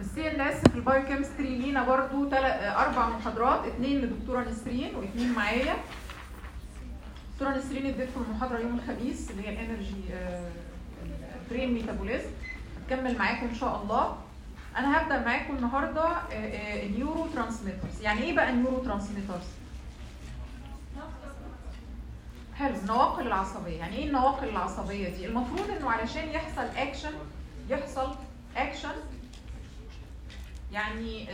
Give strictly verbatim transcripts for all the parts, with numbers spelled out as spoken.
السي ان اس في البايوكيمستري لينا برضو اربع محاضرات، اثنين لدكتوره نسرين واثنين معايا. دكتوره نسرين اديتكم المحاضره يوم الخميس اللي هي الانرجي برين ميتابوليزم، هتكمل معاكم ان شاء الله. انا هبدا معاكم النهارده النيورو ترانسميترز. يعني ايه بقى النيورو ترانسميترز؟ حلو، النواقل العصبيه. يعني ايه النواقل العصبيه دي؟ المفروض انه علشان يحصل اكشن يحصل اكشن يعني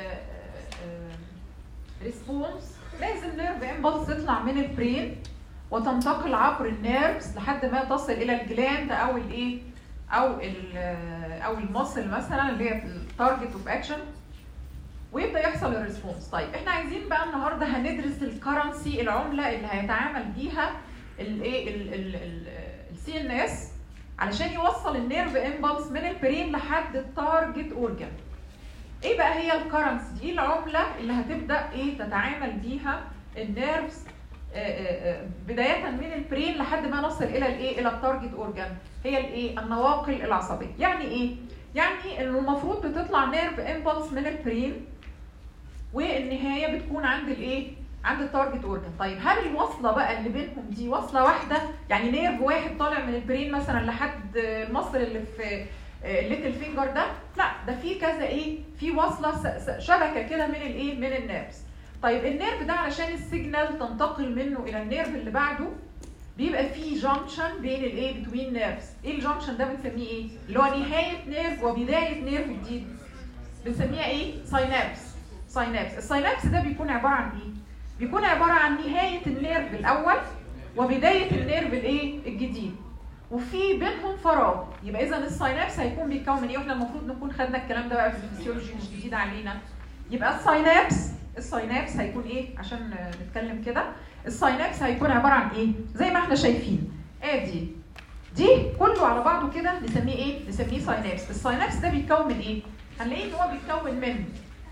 ريسبونس، لازم نيرف امبلس تطلع من البرين وتنتقل عبر النيرفز لحد ما تصل الى الجلاند او الايه او ال او المصل مثلا اللي هي التارجت اوف اكشن، ويبدا يحصل الريسبونس. طيب احنا عايزين بقى النهارده هندرس الكرنسي، العمله اللي هيتعامل بيها الايه السي ان اس علشان يوصل النيرف امبلس من البرين لحد التارجت اورجان. ايه بقى هي الكرنسي دي؟ العمله اللي هتبدا ايه تتعامل بيها النيرفز بدايه من البرين لحد ما نصل الى الايه الى التارجت اورجان، هي الايه النواقل العصبيه. يعني ايه؟ يعني انه المفروض بتطلع نيرف امبلس من البرين والنهايه بتكون عند الايه عند التارجت اورجان. طيب هل الوصله بقى اللي بينهم دي وصله واحده؟ يعني نيرف واحد طالع من البرين مثلا لحد المصل اللي في الليتل فينجر ده؟ لا، ده في كذا ايه في وصله شبكه كده من الايه من النيرفز. طيب النيرف ده علشان السيجنال تنتقل منه الى النيرف اللي بعده بيبقى فيه جانكشن بين الايه بتوين نيرفز. ايه الجانكشن ده بنسميه ايه؟ اللي هو نهايه نيرف وبدايه نيرف جديد، بنسميها ايه؟ ساينابس. ساينابس الساينابس ده بيكون عباره عن ايه؟ بيكون عباره عن نهايه النيرف الاول وبدايه النيرف الايه الجديد، وفي بينهم فراغ. يبقى اذا الساينابس هيكون بيتكون من ايه؟ واحنا المفروض نكون خدنا الكلام ده بقى في الفسيولوجي، مش جديد علينا. يبقى الساينابس الساينابس هيكون ايه عشان نتكلم كده؟ الساينابس هيكون عباره عن ايه؟ زي ما احنا شايفين ادي دي كله على بعضه كده نسميه ايه؟ نسميه ساينابس. الساينابس ده بيتكون من ايه؟ هنلاقيه ان هو بيتكون من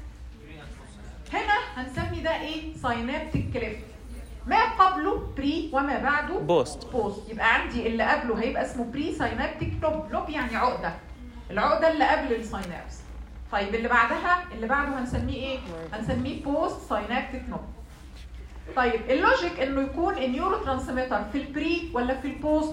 هنا هنسمي ده ايه؟ ساينابتيك كليف. ما قبله بري وما بعده بوست. بوست. يبقى عندي اللي قبله هيبقى اسمه بري ساينابتيك لوب. لوب يعني عقده، العقده اللي قبل الساينابس. طيب اللي بعدها اللي بعده هنسميه ايه؟ هنسميه بوست ساينابتيك نوب. طيب اللوجيك انه يكون النيورو ترانسميتر في البري ولا في البوست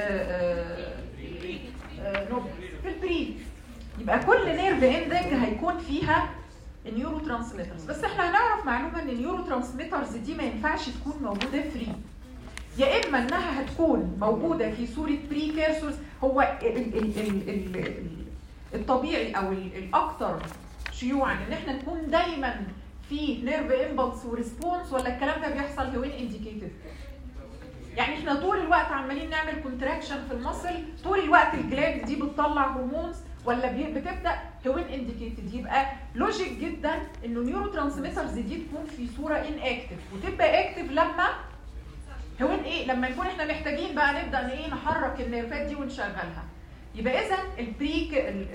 نوب؟ في البري. يبقى كل نيرف اندنج هيكون فيها النيورو ترانسميترز. بس احنا هنعرف معلومه ان النيورو ترانسميترز دي ما ينفعش تكون موجوده فري، يا اما انها هتكون موجوده في صوره بري كيرسورز. هو ال ال ال ال ال الطبيعي او الاكثر شيوعا ان احنا نكون دايما في نيرف امبلس وريسبونس، ولا الكلام ده بيحصل هوين انديكيتد؟ يعني احنا طول الوقت عمالين نعمل كونتراكشن في المصل، طول الوقت الجلاند دي بتطلع هرمونز، ولا بتبدا هوين انديكيتد؟ يبقى لوجيك جدا انه نيورو ترانسميترز دي تكون في صوره ان اكتف، وتبقى اكتف لما هوين ايه لما نكون احنا محتاجين بقى نبدا ايه نحرك النيرفات دي ونشغلها. يبقى اذا البريك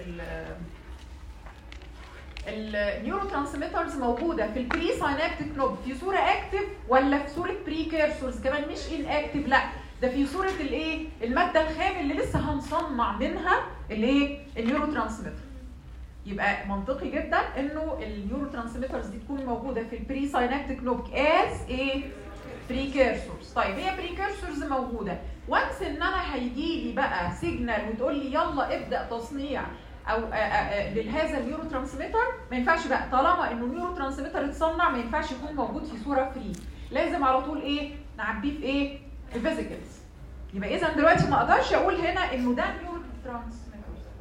النيورو ترانسميترز موجوده في البري ساينابتيك نوب في صوره اكتف، ولا في صوره بري كيرسورز كمان مش ان اكتف؟ لا، ده في صوره الايه الماده الخام اللي لسه هنصنع منها الايه النيورو ترانسميتر. يبقى منطقي جدا انه النيورو ترانسميترز دي تكون موجوده في البري ساينابتيك نوب از ايه بري كيرسورز. طيب هي بري كيرسورز موجوده، وانس ان انا هيجي لي بقى سيجنال وتقول لي يلا ابدا تصنيع او لهذا النيورو ترانسميتر، ما ينفعش بقى طالما انه نيورو ترانسميتر اتصنع ما ينفعش يكون موجود في صوره فري، لازم على طول ايه نعبيه في ايه في فيزيكالز. يبقى اذا دلوقتي ما اقدرش اقول هنا انه ده نيورو ترانسميتر.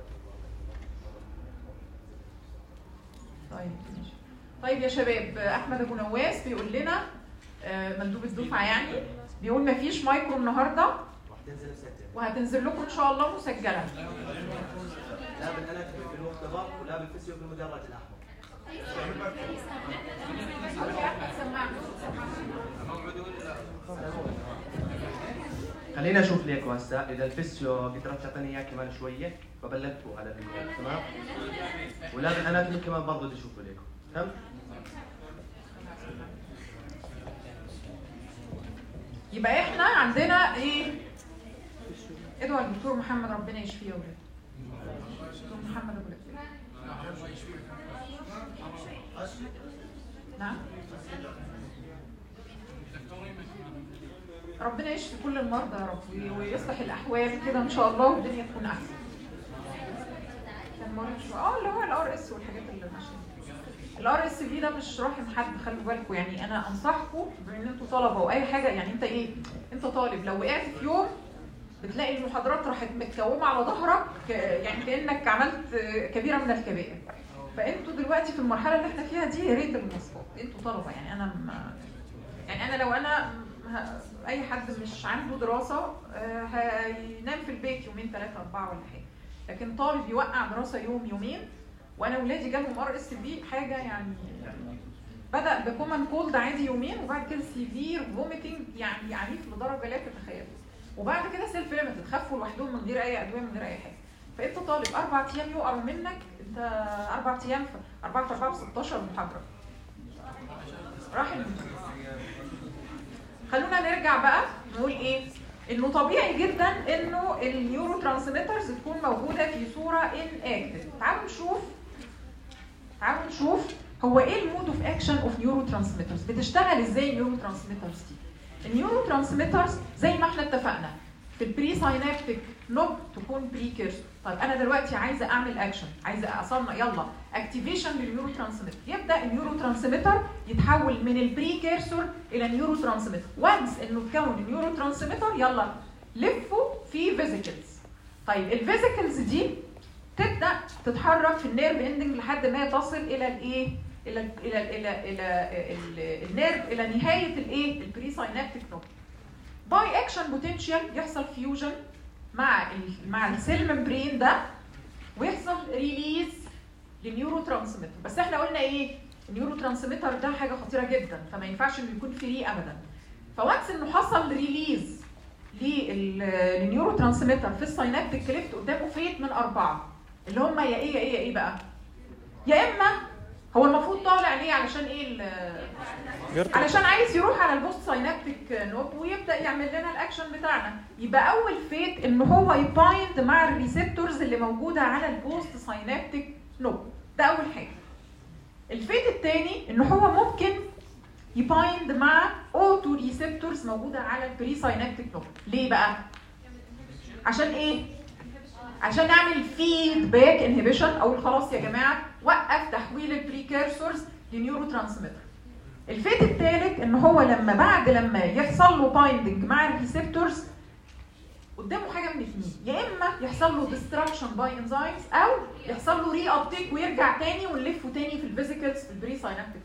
طيب ماشي. طيب يا شباب، احمد ابو نواس بيقول لنا مندوب الدفعه يعني بيقول ما فيش مايكرو النهارده وهتنزل لكم ان شاء الله مسجله. لا بالاناتومي في المختبر ولا بالفيزيو في المدرج الاحمر. خلينا اشوف ليكم هسه اذا الفيزيو قدرت تعطيني اياه كمان شويه فبلغتوا على اللينك، تمام؟ ولا بالاناتومي كمان برضه بدي اشوفه ليكم، تمام؟ يبقى احنا عندنا ايه؟ ادعوا الدكتور محمد ربنا يشفيه يا ولاد. دكتور محمد ابو لطيف نعم. ربنا يشفي كل المرضى يا رب ويصلح الاحوال كده ان شاء الله والدنيا تكون احسن. كان مرض شويه اه اللي هو الار اس والحاجات اللي ماشيه. الار اس بي ده مش راحم حد، خلوا بالكم يعني. انا انصحكم بان انتوا طلبه واي حاجه، يعني انت ايه؟ انت طالب لو وقعت في يوم بتلاقي المحاضرات راحت متكومه على ظهرك، يعني كانك عملت كبيره من الكبائر. فانتوا دلوقتي في المرحله اللي احنا فيها دي يا ريت المواصفات، انتوا طلبه يعني. انا ما يعني انا لو انا اي حد مش عنده دراسه هينام في البيت يومين ثلاثه اربعه ولا حاجه، لكن طالب يوقع دراسه يوم يومين. وانا ولادي جالهم ار اس بي حاجه يعني بدا بكومن كولد عادي يومين، وبعد كده سيفير فوميتنج يعني عنيف لدرجه لا تتخيلوا، وبعد كده سيلف ليميتد خفوا لوحدهم من غير اي ادويه من غير اي حاجه. فانت طالب اربع ايام يقعوا منك، انت اربع ايام في اربعه في اربعه ب ستاشر محاضره راح. خلونا نرجع بقى نقول ايه؟ انه طبيعي جدا انه النيورو ترانسميترز تكون موجوده في صوره ان اكتف. تعالوا نشوف تعالوا نشوف هو ايه المود اوف اكشن اوف نيورو ترانسميترز، بتشتغل ازاي النيورو ترانسميترز دي؟ النيورو ترانسميترز زي ما احنا اتفقنا في البري ساينابتيك نوب تكون بريكيرسور. طيب انا دلوقتي عايزه اعمل اكشن، عايزه اصنع يلا اكتيفيشن للنيورو ترانسميتر. يبدا النيورو ترانسميتر يتحول من البريكيرسور الى نيورو ترانسميتر. وانس انه تكون النيورو ترانسميتر يلا لفوا في فيزيكلز. طيب الفيزيكلز دي تبدا تتحرك في النيرف اندنج لحد ما تصل الى الايه؟ الى ال الى ال الى الى النيرف الى نهايه الايه؟ البري ساينابتيك نوب. باي اكشن بوتنشال يحصل فيوجن مع ال مع السيل ممبرين ده ويحصل ريليز للنيورو ترانسميتر. بس احنا قلنا ايه؟ النيورو ترانسميتر ده حاجه خطيره جدا، فما ينفعش انه يكون فري ابدا. فوانس انه حصل ريليز للنيورو ترانسميتر في الساينابتيك كليفت قدامه فيت من اربعه اللي هم يا ايه يا ايه يا ايه بقى؟ يا اما هو المفروض طالع ليه؟ علشان ايه؟ علشان عايز يروح على البوست ساينابتيك نوب ويبدا يعمل لنا الاكشن بتاعنا. يبقى اول فيت ان هو يبايند مع الريسبتورز اللي موجوده على البوست ساينابتيك نوب، ده اول حاجه. الفيت الثاني ان هو ممكن يبايند مع اوتو ريسبتورز موجوده على البري ساينابتيك نوب. ليه بقى؟ عشان ايه؟ عشان نعمل فيدباك انهبيشن، او خلاص يا جماعه وقف تحويل البريكيرسورز لنيورو ترانسميتر. الفيت الثالث ان هو لما بعد لما يحصل له بايندنج مع الريسبتورز قدامه حاجه من اثنين، يا اما يحصل له ديستراكشن باي انزيمز او يحصل له ري ابتيك ويرجع تاني ونلفه تاني في الفيزيكلز في البري ساينابتيك.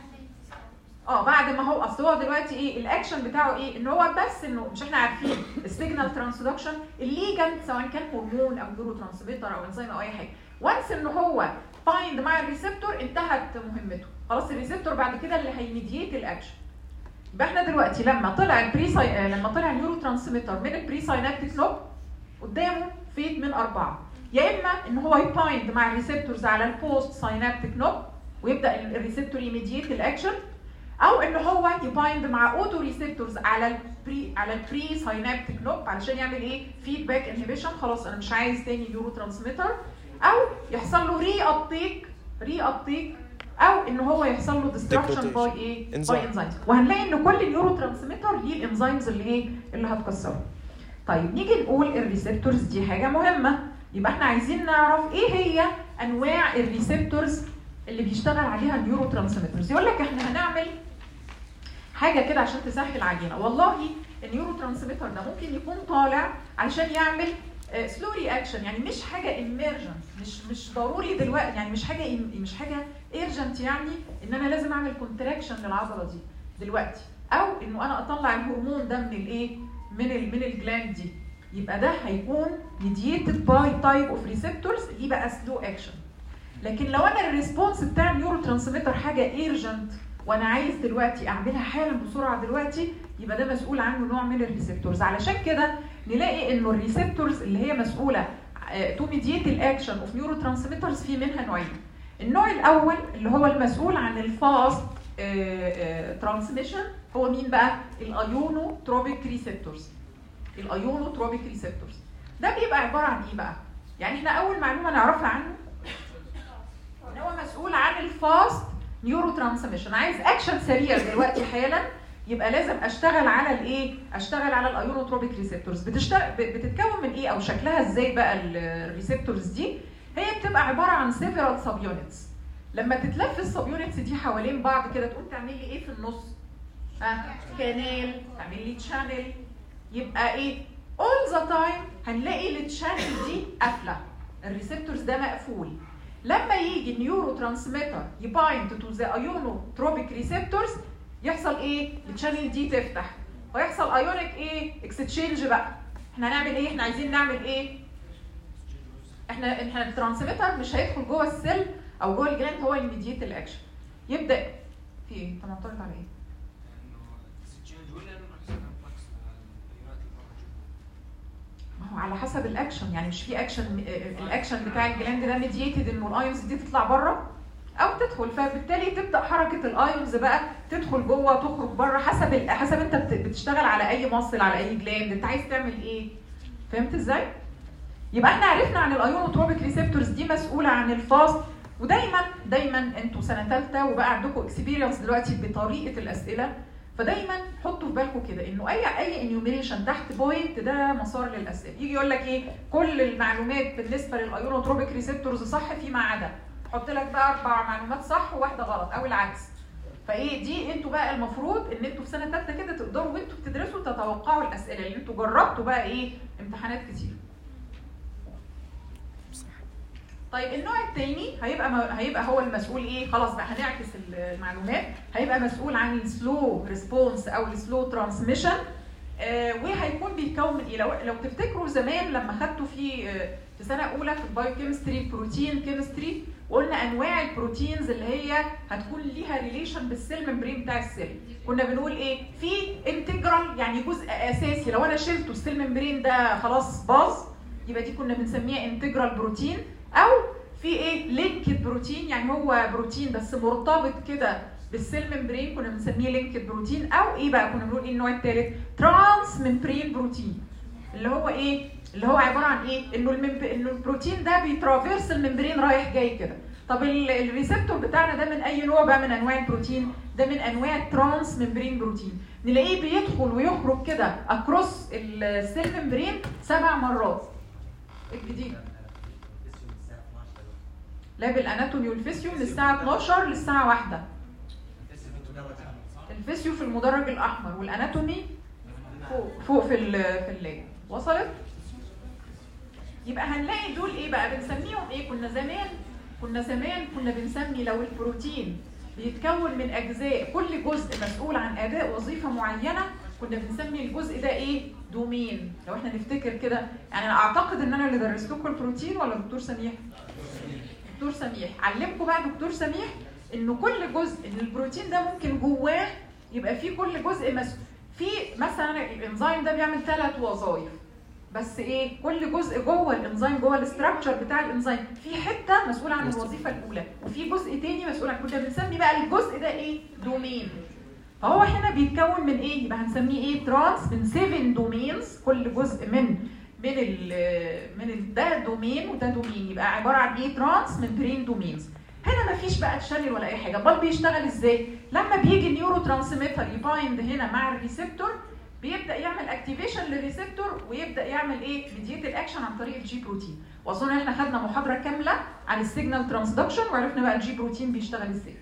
اه بعد ما هو اصل هو دلوقتي ايه الاكشن بتاعه؟ ايه؟ ان هو بس انه مش احنا عارفين السيجنال ترانسدكشن الليجند سواء كان هرمون او نيورو ترانسميتر او انزيم او اي حاجه، وانس ان هو بايند مع الريسبتور انتهت مهمته، خلاص الريسبتور بعد كده اللي هيميديت الاكشن. يبقى احنا دلوقتي لما طلع البري ساي... لما طلع النيورو ترانسميتر من البري ساينابتيك نوب قدامه فيت من اربعه، يا اما ان هو يبايند مع الريسبتورز على البوست ساينابتيك نوب ويبدا الريسبتور يميديت الاكشن، او ان هو يبايند مع اوتو ريسبتورز على البري على البري ساينابتيك نوب علشان يعمل ايه؟ فيدباك انهبيشن، خلاص انا مش عايز تاني نيورو ترانسميتر، او يحصل له ري ابتيك ري ابتيك او ان هو يحصل له ديستراكشن باي ايه؟ باي انزيمز. وهنلاقي ان كل نيورو ترانسميتر ليه الانزيمز اللي ايه؟ اللي هتكسره. طيب نيجي نقول الريسبتورز دي حاجه مهمه، يبقى احنا عايزين نعرف ايه هي انواع الريسبتورز اللي بيشتغل عليها النيورو ترانسميترز. يقول لك احنا هنعمل حاجه كده عشان تسهل علينا. والله النيورو ترانسميتر ده ممكن يكون طالع علشان يعمل سلو رياكشن، يعني مش حاجه ايمرجنت، مش مش ضروري دلوقتي، يعني مش حاجه مش حاجه ايرجنت، يعني ان انا لازم اعمل كونتراكشن للعضله دي دلوقتي، او انه انا اطلع الهرمون ده من الايه؟ من ال من الجلاند دي. يبقى ده هيكون ميدييتد باي تايب اوف ريسبتورز دي بقى سلو اكشن. لكن لو انا الريسبونس بتاع النيورو ترانسميتر حاجه ايرجنت وانا عايز دلوقتي اعملها حالا بسرعه دلوقتي، يبقى ده مسؤول عنه نوع من الريسبتورز. علشان كده نلاقي انه الريسبتورز اللي هي مسؤوله تو ميدييت الاكشن اوف نيورو ترانسميترز في منها نوعين. النوع الاول اللي هو المسؤول عن الفاست ترانسميشن هو مين بقى؟ الايونوتروبيك ريسبتورز. الايونوتروبيك ريسبتورز ده بيبقى عباره عن ايه بقى؟ يعني احنا اول معلومه نعرفها عنه ان هو مسؤول عن الفاست نيورو ترانسميشن، عايز اكشن سريع دلوقتي حالا، يبقى لازم اشتغل على الايه؟ اشتغل على الايونوتروبيك ريسبتورز. بتشتغل بتتكون من ايه او شكلها ازاي بقى الريسبتورز دي؟ هي بتبقى عباره عن سيفرال سب يونتس. لما تتلف السب يونتس دي حوالين بعض كده تقوم تعمل لي ايه في النص؟ ها كانال، تعمل لي تشانل. يبقى ايه؟ all the time هنلاقي التشانل دي قافله، الريسبتورز ده مقفول. لما يجي النيورو ترانسميتر يبايند تو ذا ايونوتروبيك ريسبتورز يحصل ايه؟ التشانل دي تفتح ويحصل ايونيك ايه؟ اكستشينج بقى. احنا هنعمل ايه؟ احنا عايزين نعمل ايه؟ احنا احنا الترانسميتر مش هيدخل جوه السيل او جوه الجلاند، هو الميديت الاكشن. يبدا في ايه؟ انت معترض على ايه؟ ما هو على حسب الاكشن، يعني مش في اكشن، الاكشن بتاع الجلاند ده ميديتد انه الايونز دي تطلع بره او تدخل، فبالتالي تبدا حركه الايونز بقى تدخل جوه تخرج بره حسب حسب انت بتشتغل على اي مصل، على اي جلاند، انت عايز تعمل ايه؟ فهمت ازاي؟ يبقى احنا عرفنا عن الايونوتروبيك ريسبتورز دي مسؤوله عن الفاست. ودايما دايما انتوا سنه ثالثه وبقى عندكم اكسبيرينس دلوقتي بطريقه الاسئله، فدايما حطوا في بالكم كده انه اي اي انيوميريشن تحت بوينت ده مسار للاسئله. يجي يقول لك ايه؟ كل المعلومات بالنسبه للايونوتروبيك ريسبتورز صح فيما عدا، حط لك بقى اربع معلومات صح وواحده غلط او العكس. فايه دي؟ انتوا بقى المفروض ان انتوا في سنه ثالثه كده تقدروا وانتوا بتدرسوا تتوقعوا الاسئله، لان انتوا جربتوا بقى ايه؟ امتحانات كتير. طيب النوع الثاني هيبقى هيبقى هو المسؤول ايه؟ خلاص بقى هنعكس المعلومات، هيبقى مسؤول عن السلو ريسبونس او السلو ترانسميشن. آه وهيكون بيتكون من ايه؟ لو لو تفتكروا زمان لما خدتوا في آه في سنه اولى في البايوكيمستري بروتين كيمستري، وقلنا انواع البروتينز اللي هي هتكون ليها ريليشن بالسيل ممبرين بتاع السيل، كنا بنقول ايه؟ في انتجرال يعني جزء اساسي لو انا شلته السيل ممبرين ده خلاص باظ، يبقى دي كنا بنسميها انتجرال بروتين. او في ايه؟ لينكد بروتين، يعني هو بروتين بس مرتبط كده بالسيل ممبرين، كنا بنسميه لينكد بروتين. او ايه بقى؟ كنا بنقول ايه النوع الثالث؟ ترانس ممبرين بروتين، اللي هو ايه؟ اللي هو عباره عن ايه؟ انه الممب... انه البروتين ده بيترافيرس الممبرين رايح جاي كده. طب الريسبتور بتاعنا ده من اي نوع بقى من انواع البروتين؟ ده من انواع الترانس ممبرين بروتين. نلاقيه بيدخل ويخرج كده اكروس السيل ممبرين سبع مرات. الجديد لاب الاناتومي والفيسيو من الساعه اتناشر للساعه واحدة. الفيسيو في المدرج الاحمر والاناتومي فوق فوق في في اللاب. وصلت؟ يبقى هنلاقي دول ايه بقى؟ بنسميهم ايه؟ كنا زمان كنا زمان كنا بنسمي لو البروتين بيتكون من اجزاء كل جزء مسؤول عن اداء وظيفه معينه، كنا بنسمي الجزء ده ايه؟ دومين. لو احنا نفتكر كده، يعني انا اعتقد ان انا اللي درست لكم البروتين ولا دكتور سميح؟ دكتور سميح علمكم بقى. دكتور سميح انه كل جزء ان البروتين ده ممكن جواه يبقى فيه كل جزء مسؤول في مثلا الانزيم ده بيعمل ثلاث وظائف، بس ايه؟ كل جزء جوه الانزيم جوه الاستراكشر بتاع الانزيم في حته مسؤول عن الوظيفه الاولى، وفي جزء تاني مسؤول عن، كنا بنسمي بقى الجزء ده ايه؟ دومين. فهو هنا بيتكون من ايه؟ يبقى هنسميه ايه؟ ترانس من سبع دومينز، كل جزء من من ال من ال ده دومين وده دومين، يبقى عباره عن ايه؟ ترانس ممبرين دومينز. هنا مفيش بقى تشانل ولا اي حاجه، امال بيشتغل ازاي؟ لما بيجي النيورو ترانسميتر يبايند هنا مع الريسبتور، بيبدا يعمل اكتيفيشن للريسبتور ويبدا يعمل ايه؟ ميديت الاكشن عن طريق الجي بروتين. واظن احنا خدنا محاضره كامله عن السيجنال ترانسدكشن وعرفنا بقى الجي بروتين بيشتغل ازاي.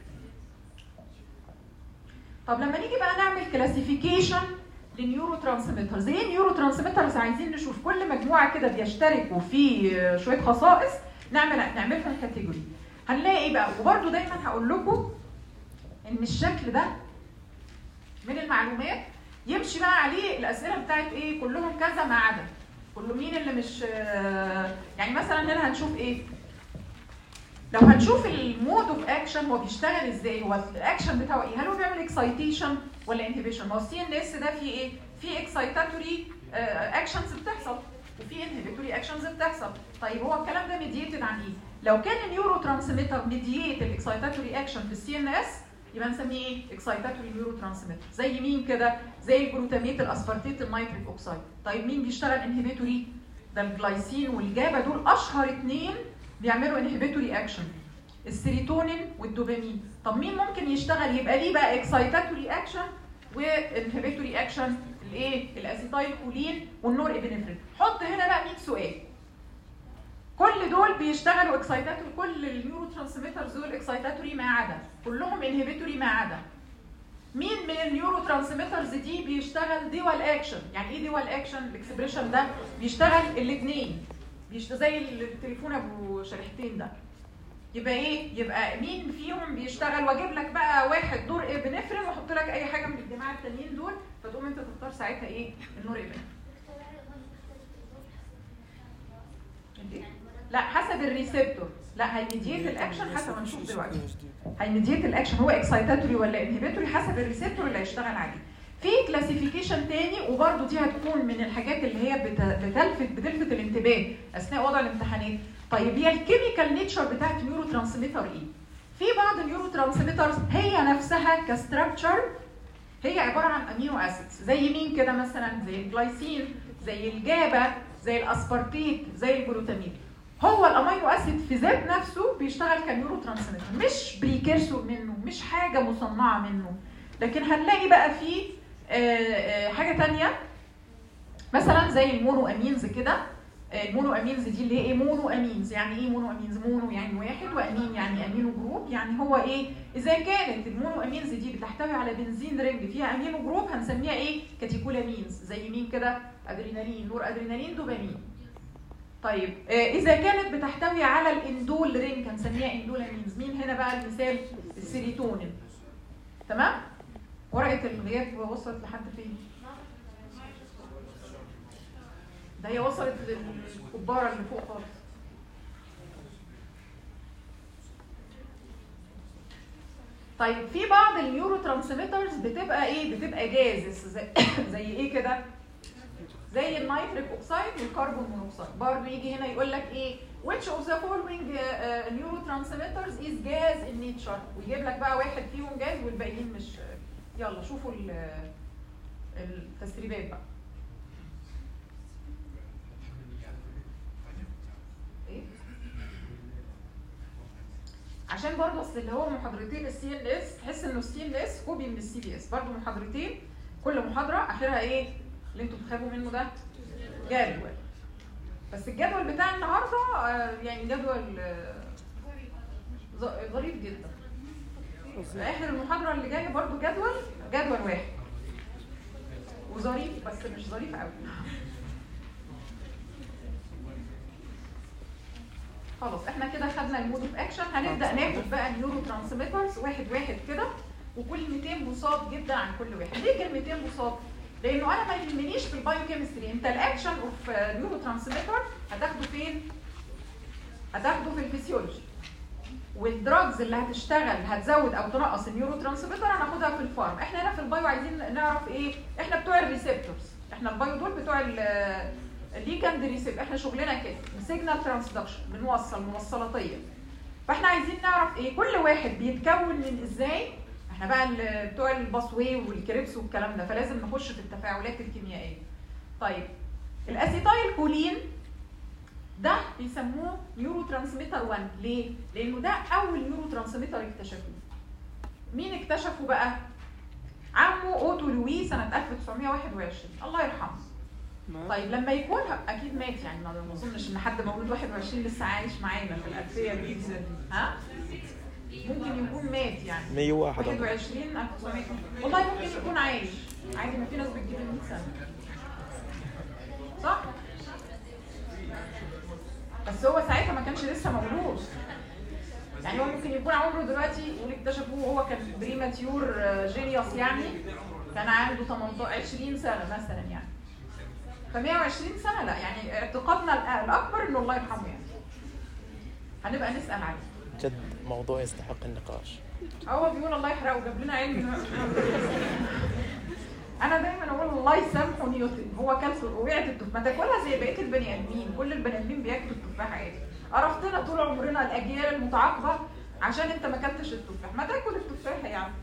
طب لما نيجي بقى نعمل كلاسيفيكيشن للنيورو ترانسميترز، ايه النيورو ترانسميترز؟ عايزين نشوف كل مجموعه كده بيشتركوا في شويه خصائص نعمل نعملهم كاتيجوري. هنلاقي ايه بقى؟ وبرده دايما هقول لكم ان الشكل ده من المعلومات يمشي بقى عليه الاسئله بتاعت ايه؟ كلهم كذا ما عدا. كله مين اللي مش، يعني مثلا هنا هنشوف ايه؟ لو هنشوف المود اوف اكشن هو بيشتغل ازاي، هو الاكشن بتاعه ايه؟ هل هو بيعمل اكسايتيشن ولا انهبيشن؟ هو السي ان اس ده فيه ايه؟ فيه اكسايتاتوري اكشنز بتحصل وفي انهبيتوري اكشنز بتحصل. طيب هو الكلام ده ميديتد عن ايه؟ لو كان النيورو ترانسميتر ميدييت الاكسايتاتوري اكشن في السي ان اس يبقى نسميه ايه؟ اكسايتاتوري نيورو ترانسميتر. زي مين كده؟ زي الجلوتاميت الاسبارتيت النيتريك اوكسيد. طيب مين بيشتغل انهبيتوري؟ ده الجلايسين والجابا، دول اشهر اثنين بيعملوا انهبيتوري اكشن. السيروتونين والدوبامين. طب مين ممكن يشتغل يبقى ليه بقى اكسايتاتوري اكشن وانهبيتوري اكشن؟ الايه؟ الاسيتايل كولين والنور ابنفرين. حط هنا بقى مية سؤال. كل دول بيشتغلوا اكسايتاتوري، كل النيورو ترانسميترز دول اكسايتاتوري ما عدا، كلهم انهبيتوري ما عدا. مين من النيورو ترانسميترز دي بيشتغل ديوال اكشن؟ يعني ايه ديوال اكشن؟ الاكسبريشن ده بيشتغل الاثنين، بيشتغل زي التليفون ابو شريحتين ده. يبقى ايه؟ يبقى مين فيهم بيشتغل؟ واجيب لك بقى واحد دور ابنفرين واحط لك اي حاجه من الجماعه التانيين دول، فتقوم انت تختار ساعتها ايه؟ النور ابنفرين. لا حسب الريسبتور، لا هيميديت الاكشن حسب ما نشوف دلوقتي. هيميديت الاكشن هو اكسايتاتوري ولا انهبيتوري حسب الريسبتور اللي هيشتغل عليه. في كلاسيفيكيشن تاني وبرده دي هتكون من الحاجات اللي هي بتلفت بتلفت الانتباه اثناء وضع الامتحانات. طيب هي الكيميكال نيتشر بتاعت نيورو ترانسميتر ايه؟ في بعض النيورو ترانسميترز هي نفسها كستراكشر هي عباره عن امينو اسيدز، زي مين كده مثلا؟ زي الجلايسين، زي الجابا، زي الاسبارتيت، زي الجلوتامين. هو الامينو اسيد في ذات نفسه بيشتغل كنيورو ترانسميتر، مش بريكيرسور منه، مش حاجه مصنعه منه. لكن هنلاقي بقى في حاجه ثانيه مثلا زي المونو امينز كده. المونو امينز دي اللي هي ايه؟ مونو امينز يعني ايه مونو امينز؟ مونو يعني واحد، وامين يعني امينو جروب. يعني هو ايه؟ اذا كانت المونو امينز دي بتحتوي على بنزين رينج فيها امينو جروب هنسميها ايه؟ كاتيكولامينز. زي مين كده؟ ادرينالين، نور ادرينالين، دوبامين. طيب اذا كانت بتحتوي على الاندول رينج هنسميها اندولامينز. مين هنا بقى المثال؟ السيروتونين. تمام؟ ورقه الغياب وصلت لحد فين؟ ده هي وصلت للكبارة اللي فوق خالص. طيب في بعض النيورو ترانسميترز بتبقى ايه؟ بتبقى جازس. زي, زي ايه كده؟ زي النيتريك اوكسيد والكربون مونوكسيد. برضه يجي هنا يقول لك ايه؟ which of the following uh, neurotransmitters is gas in nature؟ ويجيب لك بقى واحد فيهم جاز والباقيين مش. يلا شوفوا التسريبات بقى. عشان برضه اصل اللي هو محاضرتين السي ان اس تحس انه السي ان اس كوبي من السي بي اس. برضه محاضرتين كل محاضره اخرها ايه؟ اللي انتوا بتخافوا منه ده جدول. بس الجدول بتاع النهارده آه يعني جدول آه ظريف جدا. اخر المحاضره اللي جايه برضه جدول جدول واحد وظريف بس مش ظريف قوي. خلاص احنا كده خدنا المود اوف اكشن. هنبدا ناخد بقى نيورو ترانسميترز واحد واحد كده وكلمتين بساط جدا عن كل واحد. ليه كلمتين بساط؟ لانه انا ما يهمنيش في البايو كيمستري انت الاكشن اوف نيورو ترانسميتر هتاخده فين؟ هتاخده في الفسيولوجي. والدراجز اللي هتشتغل هتزود او تنقص النيورو ترانسميتر هناخدها في الفارم. احنا هنا في البايو عايزين نعرف ايه؟ احنا بتوع الريسبتورز، احنا البايو دول بتوع الليجند ريسيب. احنا شغلنا كده سيجنال ترانسدكشن، بنوصل موصلاتيه. فاحنا عايزين نعرف ايه؟ كل واحد بيتكون من ازاي؟ احنا بقى بتوع الباسوي والكريبس والكلام ده، فلازم نخش في التفاعلات الكيميائيه. طيب الاسيتايل كولين ده بيسموه نيورو ترانسميتر واحد. ليه؟ لانه ده اول نيورو ترانسميتر اكتشفوه. مين اكتشفه بقى؟ عمه اوتو لوي سنه ألف وتسعمية وواحد وعشرين الله يرحمه. طيب لما يكون اكيد مات، يعني ما اظنش ان حد مولود واحد وعشرين لسه عايش معانا في الالفيه الجديده دي. ها؟ ممكن يكون مات يعني مية وواحد واحد وعشرين ألف وتسعمية والله ممكن يكون عايش عادي. ما في ناس بتجيب مية سنه صح؟ بس هو ساعتها ما كانش لسه مولود. يعني هو ممكن يكون عمره دلوقتي واللي اكتشفوه هو كان بريماتيور جينيوس، يعني كان عنده تمنتاشر عشرين سنه مثلا يعني. ف مية وعشرين سنه لا، يعني اعتقادنا الاكبر انه الله يرحمه يعني. هنبقى نسال عليه. جد موضوع يستحق النقاش. هو بيقول الله يحرقه جاب لنا علم. انا دايما اقول الله يسامحه نيوتن، هو كل وقعت التفاحه ما تاكلها زي بقيه البني ادمين. كل البني ادمين بياكلوا التفاحه عادي. قرفتنا طول عمرنا الاجيال المتعاقبه عشان انت ما اكلتش التفاح. ما تاكل التفاحه يعني.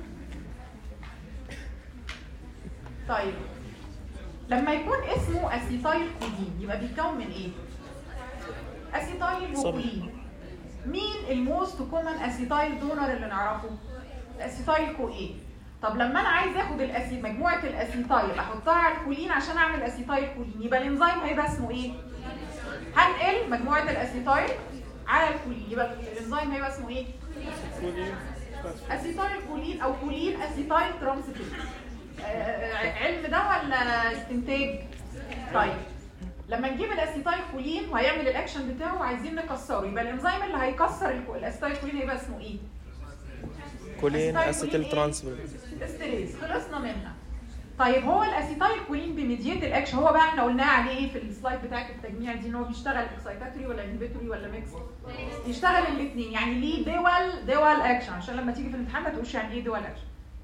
طيب لما يكون اسمه اسيتايل كولين يبقى بيتكون من ايه؟ اسيتايل وكولين. مين الموست كومن اسيتايل دونر اللي نعرفه؟ الاسيتايل كو ايه. طب لما انا عايز اخد الاسيد مجموعه الاسيتايل احطها على الكولين عشان اعمل اسيتايل كولين، يبقى الانزيم هيبقى اسمه ايه؟ هنقل مجموعه الاسيتايل على الكولين، يبقى الانزيم هيبقى اسمه ايه؟ اسيتايل كولين او كولين اسيتايل ترانسفيرز. علم ده ولا استنتاج؟ طيب لما نجيب الاسيتايل كولين وهيعمل الاكشن بتاعه وعايزين نكسره، يبقى الانزيم اللي هيكسر الاسيتايل كولين هيبقى اسمه ايه؟ كولين اسيتيل ترانسفيرز استريز. خلصنا منها. طيب هو الاسيتايل كولين بميديات الاكشن، هو بقى احنا قلناه عليه ايه في السلايد بتاعت التجميع دي، ان هو بيشتغل اكسايتاتوري ولا انهبيتوري ولا ميكس؟ يشتغل الاثنين، يعني ليه دول دول اكشن، عشان لما تيجي في الامتحان ما تقولش يعني ايه دول اكشن.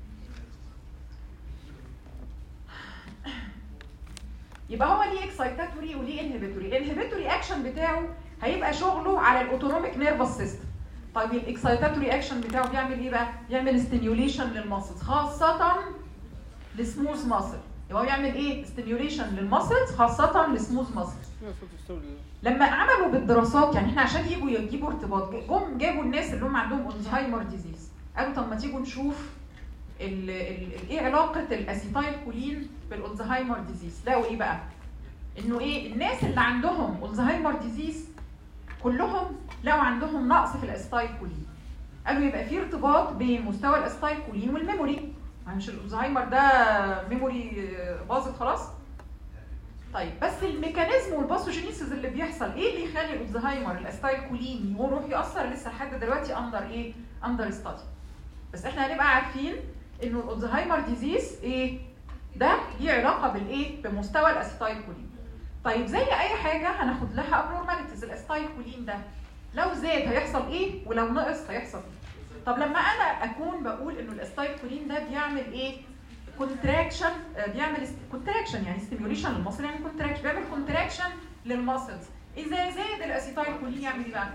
يبقى هو ليه اكسايتاتوري وليه انهبيتوري. الانهبيتوري اكشن بتاعه هيبقى شغله على الاوتونوميك نيرفس سيستم. طيب الاكسايتاتوري اكشن بتاعه بيعمل ايه بقى؟ بيعمل ستيميوليشن للماسلز، خاصه لسموث ماسل. يبقى هو بيعمل ايه؟ ستيميوليشن للماسلز خاصه لسموث ماسل. لما عملوا بالدراسات، يعني احنا عشان يجوا يجيبوا ارتباط، جم جابوا الناس اللي هم عندهم الزهايمر ديزيز، قالوا طب ما تيجوا نشوف ال ال ايه علاقه الاسيتايل كولين بالالزهايمر ديزيز. لقوا ايه بقى؟ انه ايه؟ الناس اللي عندهم الزهايمر ديزيز كلهم لقوا عندهم نقص في الاسيتايل كولين. قالوا يبقى في ارتباط بين مستوى الاسيتايل كولين والميموري. مش الالزهايمر ده ميموري باظت خلاص؟ طيب بس الميكانيزم والباثوجينيسيس اللي بيحصل ايه اللي يخلي الالزهايمر الاسيتايل كولين يروح ياثر؟ لسه لحد دلوقتي اندر ايه؟ اندر ستادي. بس احنا هنبقى عارفين انه الالزهايمر ديزيز ايه؟ ده ليه علاقه بالايه؟ بمستوى الاسيتايل كولين. طيب زي اي حاجه هناخد لها ابنورماليتيز. الاسيتايل كولين ده لو زاد هيحصل ايه؟ ولو نقص هيحصل ايه؟ طب لما انا اكون بقول انه الاسيتايل كولين ده بيعمل ايه؟ كونتراكشن، بيعمل كونتراكشن يعني ستيميوليشن للمصل، يعني كونتراكشن، بيعمل كونتراكشن للماسلز. اذا زاد الاسيتايل كولين يعمل ايه بقى؟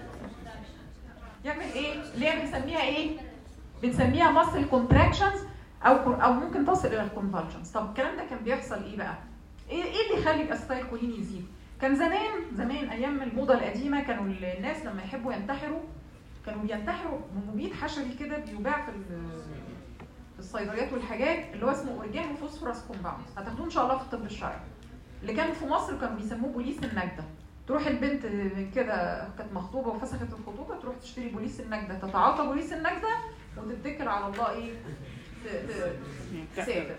يعمل ايه؟ اللي هي بنسميها ايه؟ بنسميها ماسل كونتراكشنز او او ممكن تصل الى الكونفالجنس. طب الكلام ده كان بيحصل ايه بقى؟ ايه ايه اللي يخلي الاسيتايل كولين يزيد؟ كان زمان زمان ايام الموضه القديمه كانوا الناس لما يحبوا ينتحروا كانوا بينتحروا بمبيد حشري كده بيباع في في الصيدليات والحاجات، اللي هو اسمه اورجانو فوسفورس كومباوند. هتاخدوه ان شاء الله في الطب الشرعي. اللي كان في مصر كانوا بيسموه بوليس النجده. تروح البنت كده كانت مخطوبه وفسخت الخطوبه، تروح تشتري بوليس النجده، تتعاطى بوليس النجده وتتكل على الله ايه؟ تسافر.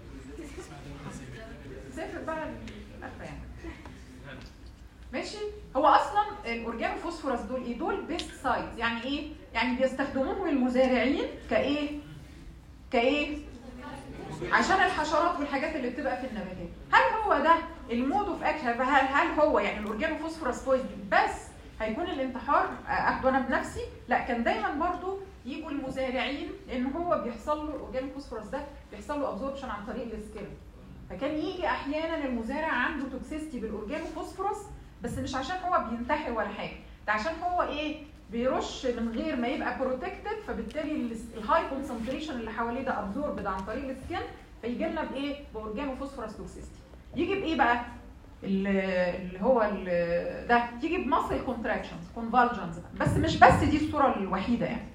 تسافر بقى عارفه يعني. ماشي؟ هو اصلا الاورجانو فوسفورس دول ايه؟ دول بيست سايدز، يعني ايه؟ يعني بيستخدموهم المزارعين كايه؟ كايه؟ عشان الحشرات والحاجات اللي بتبقى في النباتات. هل هو ده المود اوف اكشن؟ هل هل هو يعني الاورجانو فوسفورس بويزن بس هيكون الانتحار اخده انا بنفسي؟ لا، كان دايما برضو يجوا المزارعين لان هو بيحصل له الاورجانو فوسفورس ده بيحصل له ابزوربشن عن طريق السكين. فكان يجي احيانا المزارع عنده توكسيستي بالاورجانو فوسفورس، بس مش عشان هو بينتحر ولا حاجه، ده عشان هو ايه؟ بيرش من غير ما يبقى بروتكتد، فبالتالي الهاي كونسنتريشن اللي حواليه ده ابزوربد عن طريق السكين، فيجي لنا بايه؟ باورجانو فوسفورس توكسيستي. يجي بايه بقى؟ اللي هو اللي ده يجي بماسل كونتراكشنز كونفالجنز، بس مش بس دي الصوره الوحيده يعني.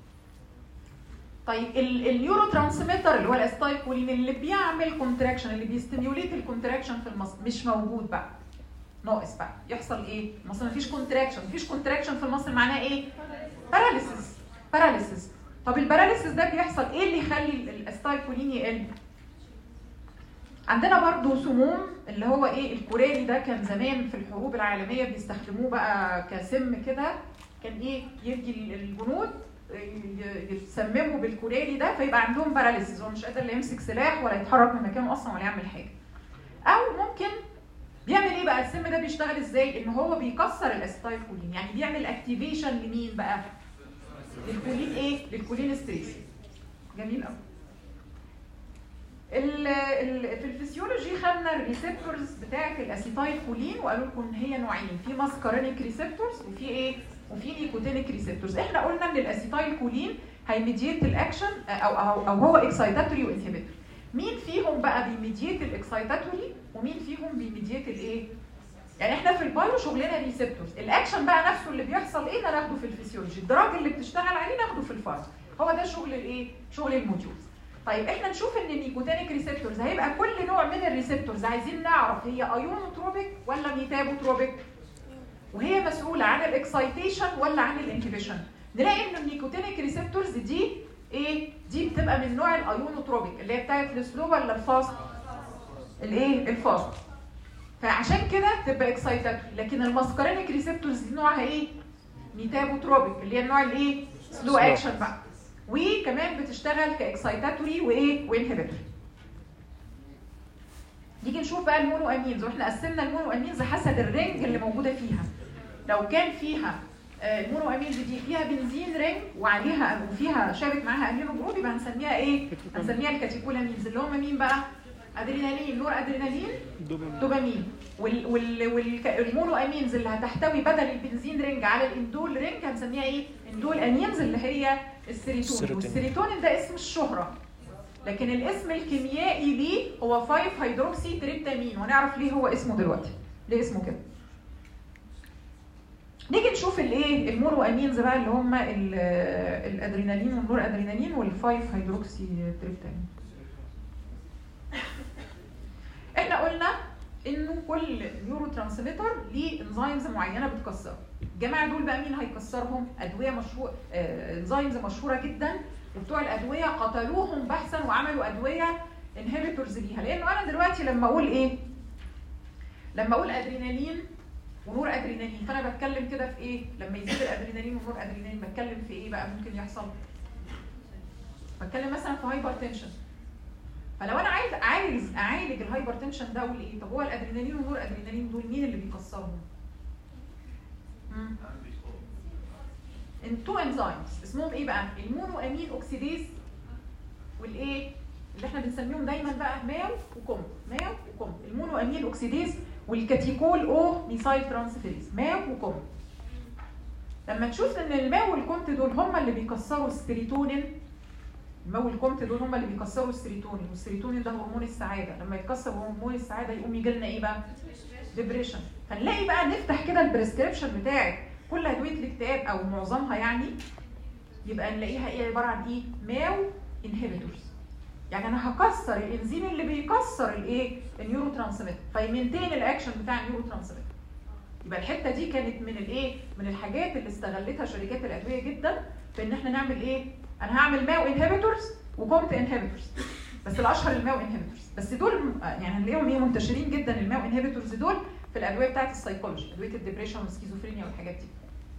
طيب النيورو ترانسميتر اللي هو الاسيتايل كولين اللي بيعمل كونتراكشن، اللي بيستيميوليت الكونتراكشن في المصل، مش موجود بقى، ناقص بقى. يحصل ايه؟ المصل مفيش كونتراكشن، مفيش كونتراكشن في المصل معناه ايه؟ باراليسيس. باراليسيس. طب الباراليسيس ده بيحصل ايه اللي يخلي الاسيتايل كولين يقل؟ عندنا برضو سموم اللي هو ايه؟ الكورالي ده كان زمان في الحروب العالميه بيستخدموه بقى كسم كده، كان ايه؟ يجي الجنود يتسمموا بالكورالي ده فيبقى عندهم باراليسيس، هو مش قادر لا يمسك سلاح ولا يتحرك من مكانه اصلا ولا يعمل حاجه. او ممكن بيعمل ايه بقى؟ السم ده بيشتغل ازاي؟ ان هو بيكسر الاسيتايل كولين، يعني بيعمل اكتيفيشن لمين بقى؟ للكولين ايه؟ للكولين ستريس. جميل قوي. ال ال في الفسيولوجي خدنا الريسبتورز بتاعه الاسيتايل كولين وقالوا لكم ان هي نوعين، في ماسكارينيك ريسبتورز وفي ايه؟ وفي نيكوتينيك ريسبتورز. احنا قلنا ان الاسيتايل كولين هيميديت الاكشن او او, أو هو اكسايتاتوري وانهبيتوري. مين فيهم بقى بيميديت الاكسايتاتوري ومين فيهم بيميديت الايه؟ يعني احنا في البايو شغلنا ريسبتورز، الاكشن بقى نفسه اللي بيحصل ايه ده ناخده في الفسيولوجي، الدراج اللي بتشتغل عليه ناخده في الفارما. هو ده شغل الايه؟ شغل الموديولز. طيب احنا نشوف ان النيكوتينيك ريسبتورز هيبقى كل نوع من الريسبتورز عايزين نعرف هي ايونوتروبيك ولا ميتابوتروبيك، وهي مسؤوله عن الاكسايتيشن ولا عن الانهبيشن. نلاقي ان النيكوتينيك ريسبتورز دي ايه؟ دي بتبقى من نوع الايونوتروبيك اللي هي بتاعت السلو ولا الفاست؟ الايه؟ الفاست. فعشان كده تبقى اكسايتاتوري. لكن الماسكارينيك ريسبتورز دي نوعها ايه؟ ميتابوتروبيك اللي هي النوع الايه؟ سلو اكشن بقى. وكمان بتشتغل كاكسايتاتوري وايه؟ وانهبيتوري. نيجي نشوف بقى المونو امينز، واحنا قسمنا المونو امينز حسب الرينج اللي موجوده فيها. لو كان فيها المونو امينز دي فيها بنزين رينج وعليها وفيها شابك معاها امينو جروب يبقى هنسميها ايه؟ هنسميها الكاتيكولامينز اللي هم مين بقى؟ ادرينالين، نور ادرينالين، دوبامين. وال وال والمونو امينز اللي هتحتوي بدل البنزين رينج على الاندول رينج هنسميها ايه؟ اندول امينز اللي هي السيروتونين. والسيروتونين ده اسم الشهره، لكن الاسم الكيميائي ليه هو خمسة هيدروكسي تريبتامين، وهنعرف ليه هو اسمه دلوقتي، ليه اسمه كده. نيجي نشوف الايه؟ المونو امينز بقى اللي هم الادرينالين والنور ادرينالين والفايف هيدروكسي تريبتامين. احنا قلنا انه كل نيورو ترانسميتر ليه انزيمز معينه بتكسره. الجماعه دول بقى مين هيكسرهم؟ ادويه مشهور، انزيمز مشهوره جدا، وبتوع الادويه قتلوهم بحثا وعملوا ادويه انهبيتورز ليها. لانه انا دلوقتي لما اقول ايه؟ لما اقول ادرينالين ونور ادرينالين، فانا بتكلم كده في ايه؟ لما يزيد الادرينالين ونور ادرينالين بتكلم في ايه بقى ممكن يحصل؟ بتكلم مثلا في هايبرتنشن. فلو انا عايز عايز اعالج الهايبرتنشن ده اقول ايه؟ طب هو الادرينالين والنور ادرينالين دول مين اللي بيكسرهم؟ امم ان تو انزيمز اسمهم ايه بقى؟ المونو امين اوكسيديز والايه؟ اللي احنا بنسميهم دايما بقى ماو وكوم، ماو وكوم، المونو امين اوكسيديز والكاتيكول او ميثايل ترانسفيريز، ماو وكوم. لما تشوف ان الماو والكومت دول هم اللي بيكسروا السيروتونين، الماو والكومت دول هم اللي بيكسروا السيروتونين، والسيروتونين ده هرمون السعاده، لما يتكسر هرمون السعاده يقوم يجي لنا ايه بقى؟ ديبريشن. فنلاقي بقى نفتح كده البريسكريبشن بتاعت كل ادويه الاكتئاب او معظمها يعني، يبقى نلاقيها ايه؟ عباره عن ايه؟ ماو انهبيتورز. يعني انا هكسر الانزيم اللي بيكسر الايه؟ النيورو ترانسميتر، فيمنتين الاكشن بتاع النيورو ترانسميتر. يبقى الحته دي كانت من الايه؟ من الحاجات اللي استغلتها شركات الادويه جدا في ان احنا نعمل ايه؟ انا هعمل ماو انهبيتورز وكومت انهبيتورز، بس الاشهر الماو انهبيتورز. بس دول يعني هنلاقيهم ايه؟ منتشرين جدا الماو انهبيتورز دول في الادويه بتاعت السايكولوجي، ادويه الديبريشن والسكيزوفرينيا والحاجات دي.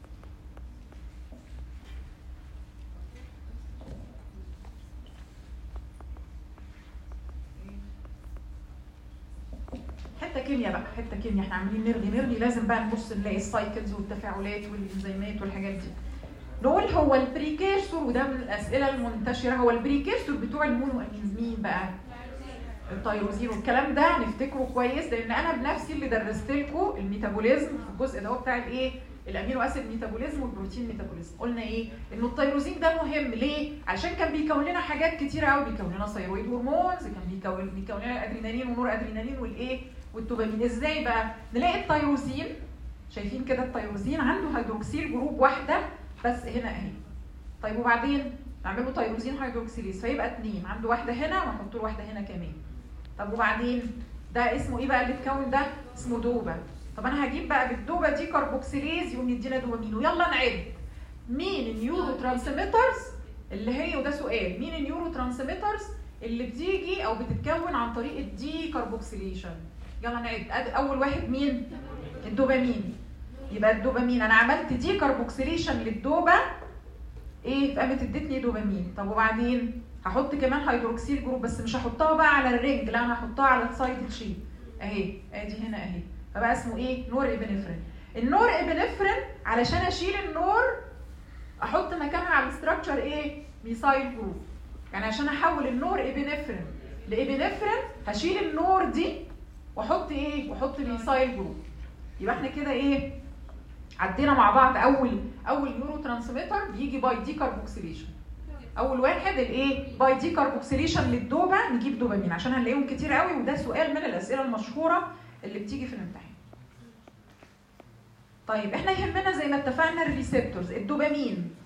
حته كيمياء بقى، حته كيمياء، احنا عاملين نرغي نرغي، لازم بقى نبص نلاقي السايكلز والتفاعلات والانزيمات والحاجات دي. نقول هو البريكيرسور، وده من الاسئله المنتشره، هو البريكيرسور بتوع المونو امينز مين بقى؟ التيروزين. والكلام ده نفتكره كويس لان انا بنفسي اللي درست لكم الميتابوليزم في الجزء ده هو بتاع الايه؟ الامينو اسيد ميتابوليزم والبروتين ميتابوليزم. قلنا ايه؟ انه التيروزين ده مهم ليه؟ عشان كان بيكون لنا حاجات كتيره قوي، بيكون لنا ثيرويد هرمونز، كان بيكون بيكون لنا الادرينالين ونور ادرينالين والايه؟ والدوبامين. ازاي بقى؟ نلاقي التيروزين، شايفين كده التيروزين عنده هيدروكسيل جروب واحده بس هنا اهي. طيب وبعدين نعمل له تيروزين هيدروكسيليز فيبقى اثنين، عنده واحده هنا ونحط له واحده هنا كمان. طب وبعدين ده اسمه ايه بقى اللي اتكون ده؟ اسمه دوبا. طب انا هجيب بقى بالدوبا دي كربوكسيليز يقوم يدينا دوبامين. ويلا نعد مين النيورو ترانسميترز اللي هي، وده سؤال، مين النيورو ترانسميترز اللي بتيجي او بتتكون عن طريق الدي كربوكسيليشن؟ يلا نعد. اول واحد مين؟ الدوبامين. يبقى الدوبامين انا عملت دي كربوكسيليشن للدوبا ايه؟ فقامت ادتني دوبامين. طب وبعدين هحط كمان هيدروكسيل جروب، بس مش هحطها بقى على الرينج، لا انا هحطها على السايد تشين اهي، ادي هنا اهي، فبقى اسمه ايه؟ نور ابنفرين. النور ابنفرين علشان اشيل النور احط مكانها على الاستراكشر ايه؟ ميثايل جروب. يعني عشان احول النور ابنفرين لابنفرين هشيل النور دي واحط ايه؟ واحط ميثايل جروب. يبقى احنا كده ايه؟ عدينا مع بعض اول اول نيورو ترانسميتر بيجي باي دي كاربوكسيليشن. اول واحد الايه؟ باي دي كاربوكسيليشن للدوبا، نجيب دوبامين عشان هنلاقيهم كتير قوي، وده سؤال من الاسئله المشهوره اللي بتيجي في الامتحان. طيب احنا يهمنا زي ما اتفقنا الريسبتورز. الدوبامين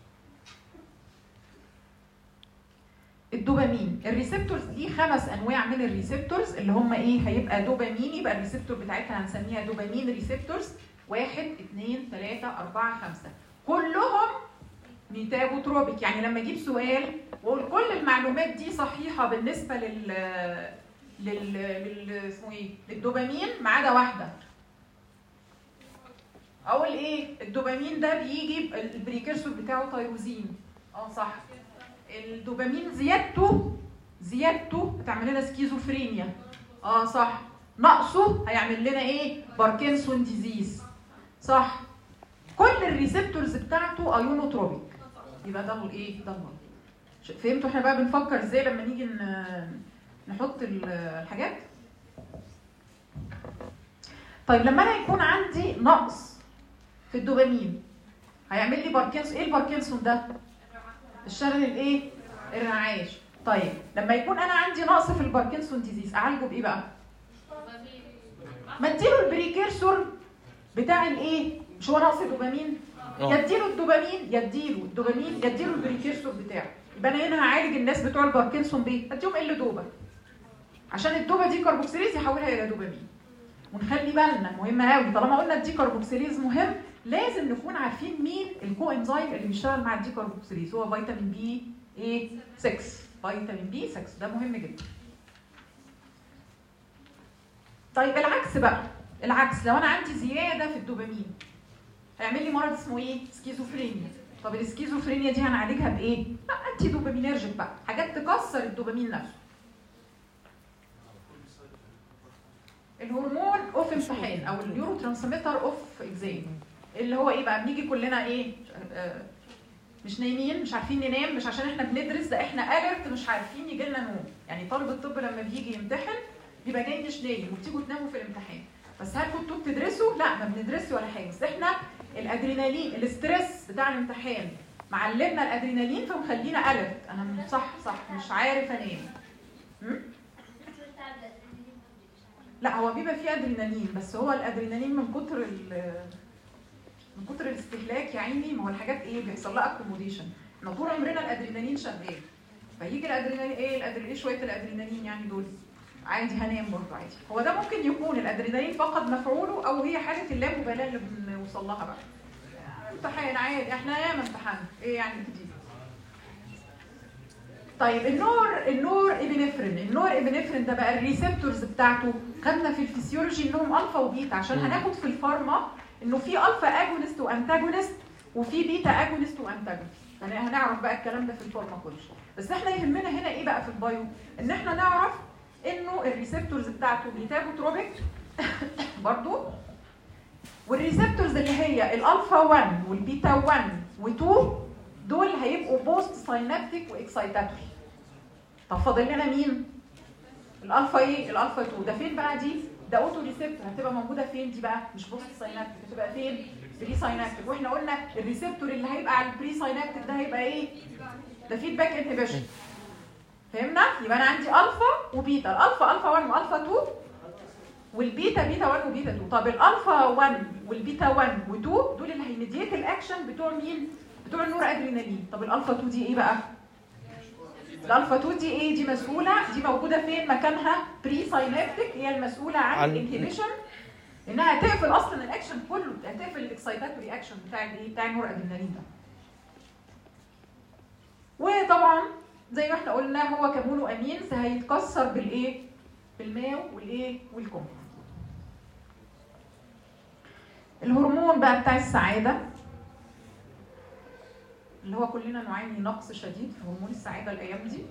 الدوبامين الريسبتورز ليه خمس انواع من الريسبتورز اللي هم ايه؟ هيبقى دوبامين، يبقى الريسبتور بتاعتها هنسميها دوبامين ريسبتورز واحد اثنين ثلاثة أربعة خمسة، كلهم ميتابوتروبيك. يعني لما اجيب سؤال واقول كل المعلومات دي صحيحه بالنسبه لل لل, لل... اسمه ايه؟ للدوبامين ما عدا واحده. اقول ايه؟ الدوبامين ده بيجي البريكيرسور بتاعه تيروزين. اه صح. الدوبامين زيادته زيادته بتعمل لنا سكيزوفرينيا. اه صح. نقصه هيعمل لنا ايه؟ باركنسون ديزيز. صح. كل الريسبتورز بتاعته ايونوتروبيك. يبقى ده الايه؟ ده المرض. فهمتوا احنا بقى بنفكر ازاي لما نيجي نحط الحاجات؟ طيب لما انا يكون عندي نقص في الدوبامين هيعمل لي باركنسون. ايه الباركنسون ده؟ الشلل الايه؟ الرعاش. طيب لما يكون انا عندي نقص في الباركنسون ديزيز اعالجه بايه بقى؟ ما اديله البريكيرسور بتاع الايه؟ مش هو نقص الدوبامين؟ يديله الدوبامين يديله الدوبامين يديله البريكيرسور بتاعه. يبقى انا هنا هعالج الناس بتوع الباركنسون بايه؟ اديهم ال دوبا عشان الدوبا دي كربوكسيليز يحولها الى دوبامين. ونخلي بالنا مهمه قوي، طالما قلنا الدي كربوكسيليز مهم لازم نكون عارفين مين الكو انزيم اللي بيشتغل مع الدي كربوكسيليز. هو فيتامين بي ايه ستة، فيتامين بي ستة ده مهم جدا. طيب العكس بقى، العكس لو انا عندي زياده في الدوبامين هيعمل لي مرض اسمه ايه؟ سكيزوفرينيا. طب السكيزوفرينيا دي هنعالجها بايه؟ لا انتي دوبامينرجيك بقى، حاجات تكسر الدوبامين نفسه. الهرمون اوف امتحان او النيورو ترانسميتر اوف اكزام اللي هو ايه بقى؟ بنيجي كلنا ايه؟ آه مش نايمين، مش عارفين ننام، مش عشان احنا بندرس، ده احنا اليرت مش عارفين يجي لنا نوم. يعني طالب الطب لما بيجي يمتحن بيبقى جاي مش نايم وبتيجوا تناموا في الامتحان. بس هل كنتوا بتدرسوا؟ لا ما بندرسش ولا حاجه، بس احنا الادرينالين الاسترس بتاع الامتحان معلمنا الادرينالين فمخلينا اليرت. انا صح صح مش عارف انام. لا هو بيبقى فيه ادرينالين، بس هو الادرينالين من كتر من كتر الاستهلاك يا عيني، ما هو الحاجات ايه بيحصل لها اكوموديشن. احنا طول عمرنا الادرينالين شغال، فيجي الادرينالين ايه الادرينالين شويه الادرينالين يعني دول عادي هنام برضه عادي. هو ده ممكن يكون الادرينالين فقد مفعوله او هي حاله اللامبالاه اللي بنوصل لها بقى. امتحان عادي، احنا ياما امتحان ايه يعني جديد. طيب النور النور ابنفرين، النور ابنفرين ده بقى الريسبتورز بتاعته خدنا في الفسيولوجي انهم الفا وبيتا، عشان هناخد في الفارما انه في الفا اجونست وانتاجونست وفي بيتا اجونست وانتاجونست. يعني هنعرف بقى الكلام ده في الفارما كله. بس احنا يهمنا هنا ايه بقى في البايو؟ ان احنا نعرف انه الريسبتورز بتاعته بيتابوتروبيك برضو، والريسبتورز اللي هي الالفا واحد والبيتا واحد و2 دول هيبقوا بوست ساينابتيك واكسايتاتوري. طب فاضل لنا مين؟ الالفا ايه؟ الالفا اتنين. ده فين بقى دي؟ ده اوتو ريسبتور، هتبقى موجوده فين دي بقى؟ مش بوست ساينابتيك، هتبقى فين؟ بري ساينابتيك. واحنا قلنا الريسبتور اللي هيبقى على البري ساينابتيك ده هيبقى ايه؟ ده فيدباك انهبيشن. فهمنا؟ يبقى انا عندي الفا وبيتا، الالفا الفا واحد والفا اتنين والبيتا بيتا واحد وبيتا اتنين. طب الالفا واحد والبيتا واحد و2 دول اللي هيميديت الاكشن بتوع مين؟ بتوع النور ادرينالين. طب الالفا اتنين دي ايه بقى؟ الالفا اتنين دي ايه؟ دي مسؤوله، دي موجوده فين مكانها؟ بري ساينابتيك، هي المسؤوله عن الانهبيشن، انها تقفل اصلا الاكشن كله، هتقفل الاكسايتاتوري اكشن بتاع الايه؟ بتاع النور ادرينالين ده. وطبعا زي ما احنا قلنا هو كمونو امينز هيتكسر بالايه؟ بالماو والايه؟ والكوم. الهرمون بقى بتاع السعاده اللي هو كلنا نعاني نقص شديد في هرمون السعاده الايام دي،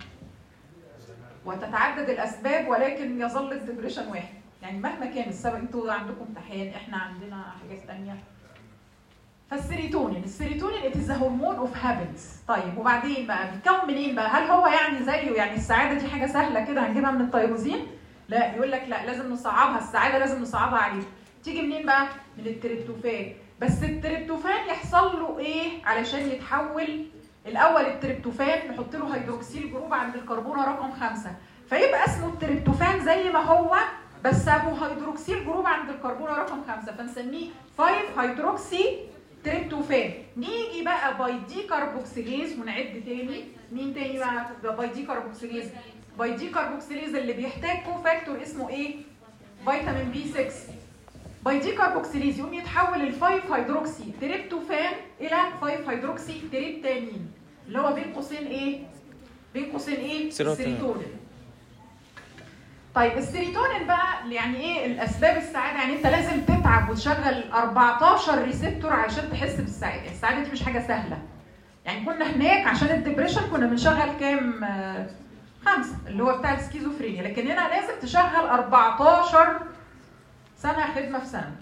وتتعدد الاسباب ولكن يظل الدبريشن واحد. يعني مهما كان السبب، انتوا عندكم امتحان، احنا عندنا حاجات ثانيه. فالسيروتونين، السيروتونين ات از هرمون اوف هابيتس. طيب وبعدين بقى بيتكون منين بقى؟ هل هو يعني زيه يعني السعاده دي حاجه سهله كده هنجيبها من التيروزين؟ لا، يقول لك لا لازم نصعبها، السعاده لازم نصعبها عليه. تيجي منين بقى؟ من التريبتوفان. بس التريبتوفان يحصل له ايه علشان يتحول؟ الاول التريبتوفان نحط له هيدروكسيل جروب عند الكربونه رقم خمسة، فيبقى اسمه التريبتوفان زي ما هو بس ابو هيدروكسيل جروب عند الكربون رقم خمسة فنسميه خمسة هيدروكسي تريبتوفان. نيجي بقى باي دي كاربوكسيليز ونعد تاني. مين تاني بقى باي دي كاربوكسيليز؟ باي دي كاربوكسيليز اللي بيحتاج كوفاكتور اسمه ايه؟ فيتامين بي ستة. باي دي كاربوكسيليز يقوم يتحول ال خمسة هيدروكسي تريبتوفان الى خمسة هيدروكسي تريبتامين اللي هو بين قوسين ايه؟ بين قوسين ايه؟ السيروتونين. طيب السيروتونين بقى يعني ايه الاسباب السعاده؟ يعني انت لازم تتعب وتشغل أربعتاشر ريسبتور عشان تحس بالسعاده. السعاده دي مش حاجه سهله. يعني كنا هناك عشان الدبريشن كنا بنشغل كام؟ خمسه اللي هو بتاع السكيزوفرينيا، لكن هنا لازم تشغل أربعتاشر سنه خدمه في سنه.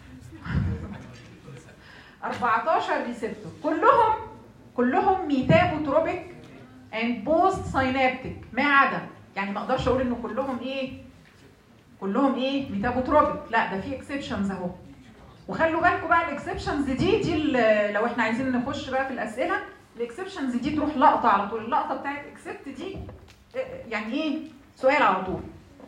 أربعتاشر ريسبتور كلهم كلهم ميتابوتروبيك اند بوست ساينابتيك ما عدا، يعني ما اقدرش اقول انه كلهم ايه؟ كلهم ايه؟ ميتابوتروبيك، لا ده في اكسبشنز اهو. وخلوا بالكم بقى الاكسبشنز دي دي لو احنا عايزين نخش بقى في الاسئله، الاكسبشنز دي تروح لقطه على طول. اللقطه بتاعت اكسبت دي يعني ايه؟ سؤال على طول.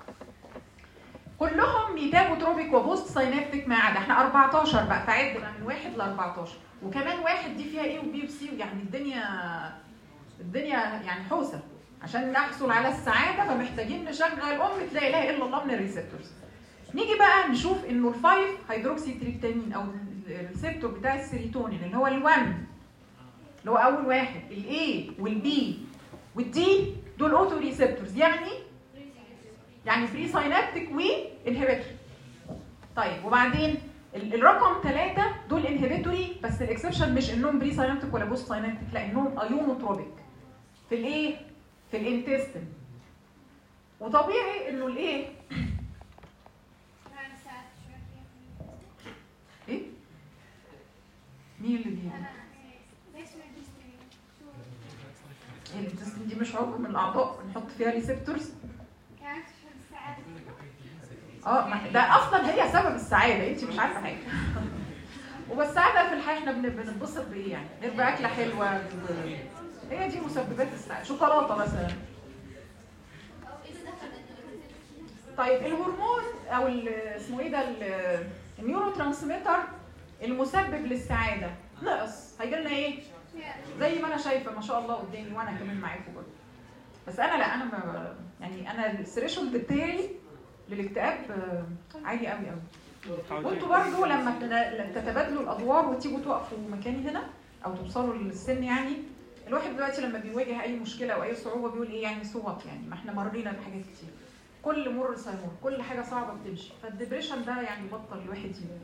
كلهم ميتابوتروبيك وبوست ساينابتيك ما عدا، احنا أربعتاشر بقى، فعد بقى من واحد ل أربعتاشر، وكمان واحد دي فيها ايه وبي وسي، يعني الدنيا الدنيا يعني حوسه. عشان نحصل على السعاده فمحتاجين نشغل ام لا اله الا الله من الريسبتورز. نيجي بقى نشوف انه الفايف هيدروكسي تريبتامين او الريسبتور بتاع السيروتونين اللي هو الواحد اللي هو اول واحد، الاي والبي والدي دول اوتو ريسبتورز، يعني يعني بري ساينابتيك وانهبيتوري. طيب وبعدين الرقم ثلاثة دول انهبيتوري، بس الاكسبشن مش انهم بري ساينابتيك ولا بوست ساينابتيك، لا انهم ايونوتروبيك في الايه؟ في الانتستين. وطبيعي انه الايه؟ ايه؟ مين اللي بيجي؟ الانتستين دي مش عضو من الاعضاء نحط فيها ريسبتورز؟ اه ده اصلا هي سبب السعاده، انت مش عارفه حاجه. وبالسعاده في الحياه احنا بننبسط بايه يعني؟ غير باكله حلوه، هي دي مسببات السعاده، شوكولاته مثلا. طيب الهرمون او اسمه ايه ده النيورو ترانسميتر المسبب للسعاده نقص، هيجي لنا ايه؟ زي ما انا شايفه ما شاء الله قدامي وانا كمان معاكم برضه. بس انا لا انا ما يعني انا الثريشولد بتاعي للاكتئاب عالي قوي قوي. وانتوا برضه لما تتبادلوا الادوار وتيجوا تقفوا مكاني هنا او توصلوا للسن، يعني الواحد دلوقتي لما بيواجه اي مشكله او اي صعوبه بيقول ايه يعني صوت، يعني ما احنا مرينا بحاجات كتير، كل مر سيمر، كل حاجه صعبه بتمشي، فالديبريشن ده يعني بطل الواحد يجي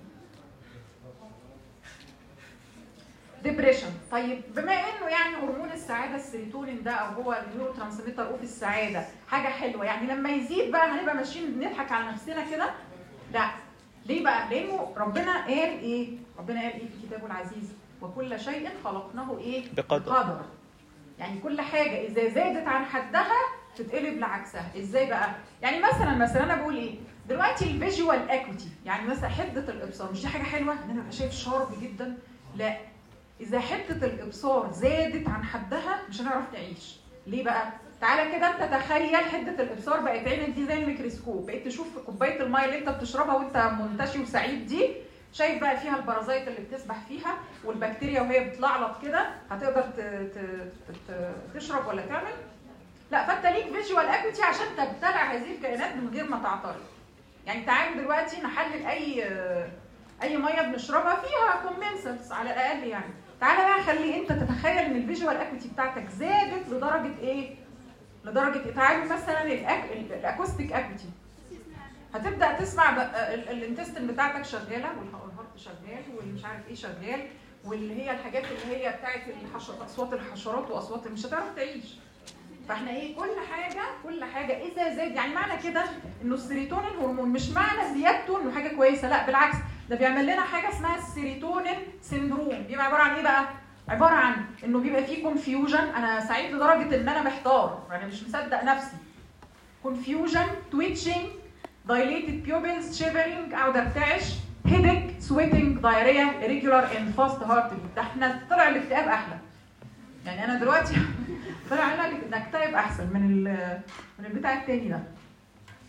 ديبريشن. طيب بما انه يعني هرمون السعاده السيروتونين ده او هو النيورو ترانسميتر اوف السعاده حاجه حلوه، يعني لما يزيد بقى هنبقى ماشيين بنضحك على نفسنا كده؟ لا. ليه بقى؟ لانه ربنا قال ايه؟ ربنا قال ايه في كتابه العزيز؟ وكل شيء خلقناه ايه؟ بقدر. بقدر. يعني كل حاجه اذا زادت عن حدها تتقلب لعكسها. ازاي بقى؟ يعني مثلا مثلا انا بقول ايه؟ دلوقتي الفيجوال اكويتي، يعني مثلا حده الابصار، مش دي حاجه حلوه ان انا ابقى شايف شارب جدا؟ لا. إذا حتة الإبصار زادت عن حدها مش هنعرف نعيش. ليه بقى؟ تعالى كده أنت تخيل حدة الإبصار بقت عينك دي زي الميكروسكوب، بقيت تشوف كوباية المية اللي أنت بتشربها وأنت منتشي وسعيد دي، شايف بقى فيها البرازيت اللي بتسبح فيها والبكتيريا وهي بتلعلط كده، هتقدر تشرب ولا تعمل؟ لا، فأنت ليك فيجوال اكويتي عشان تبتلع هذه الكائنات من غير ما تعترض. يعني تعال دلوقتي نحلل أي أي مية بنشربها فيها كومنسلز على الأقل، يعني تعالى بقى خلي انت تتخيل ان الفيجوال اكويتي بتاعتك زادت لدرجه ايه؟ لدرجه ايه؟ تعالى مثلا الأك... الاكوستيك اكويتي، هتبدا تسمع الانتستين بتاعتك شغاله والهارت شغال والمش عارف ايه شغال، واللي هي الحاجات اللي هي بتاعت الحشرات، اصوات الحشرات واصوات مش هتعرف تعيش. فاحنا ايه؟ كل حاجه كل حاجه اذا زاد، يعني معنى كده انه السيروتونين هرمون مش معنى زيادته انه حاجه كويسه، لا بالعكس، ده بيعمل لنا حاجه اسمها السيروتونين سيندروم. بيبقى عباره عن ايه بقى؟ عباره عن انه بيبقى فيه كونفيوجن، انا سعيد لدرجه ان انا محتار، انا مش مصدق نفسي. كونفيوجن، تويتشنج، دايليتد بيوبلز، شيفرنج، اقعد ارتعش، هيدك، سويتنج، دايريا، irregular and fast heart beat. ده احنا طلع الاكتئاب احلى. يعني انا دلوقتي طلع لنا نكتئب احسن من من البتاع التاني ده.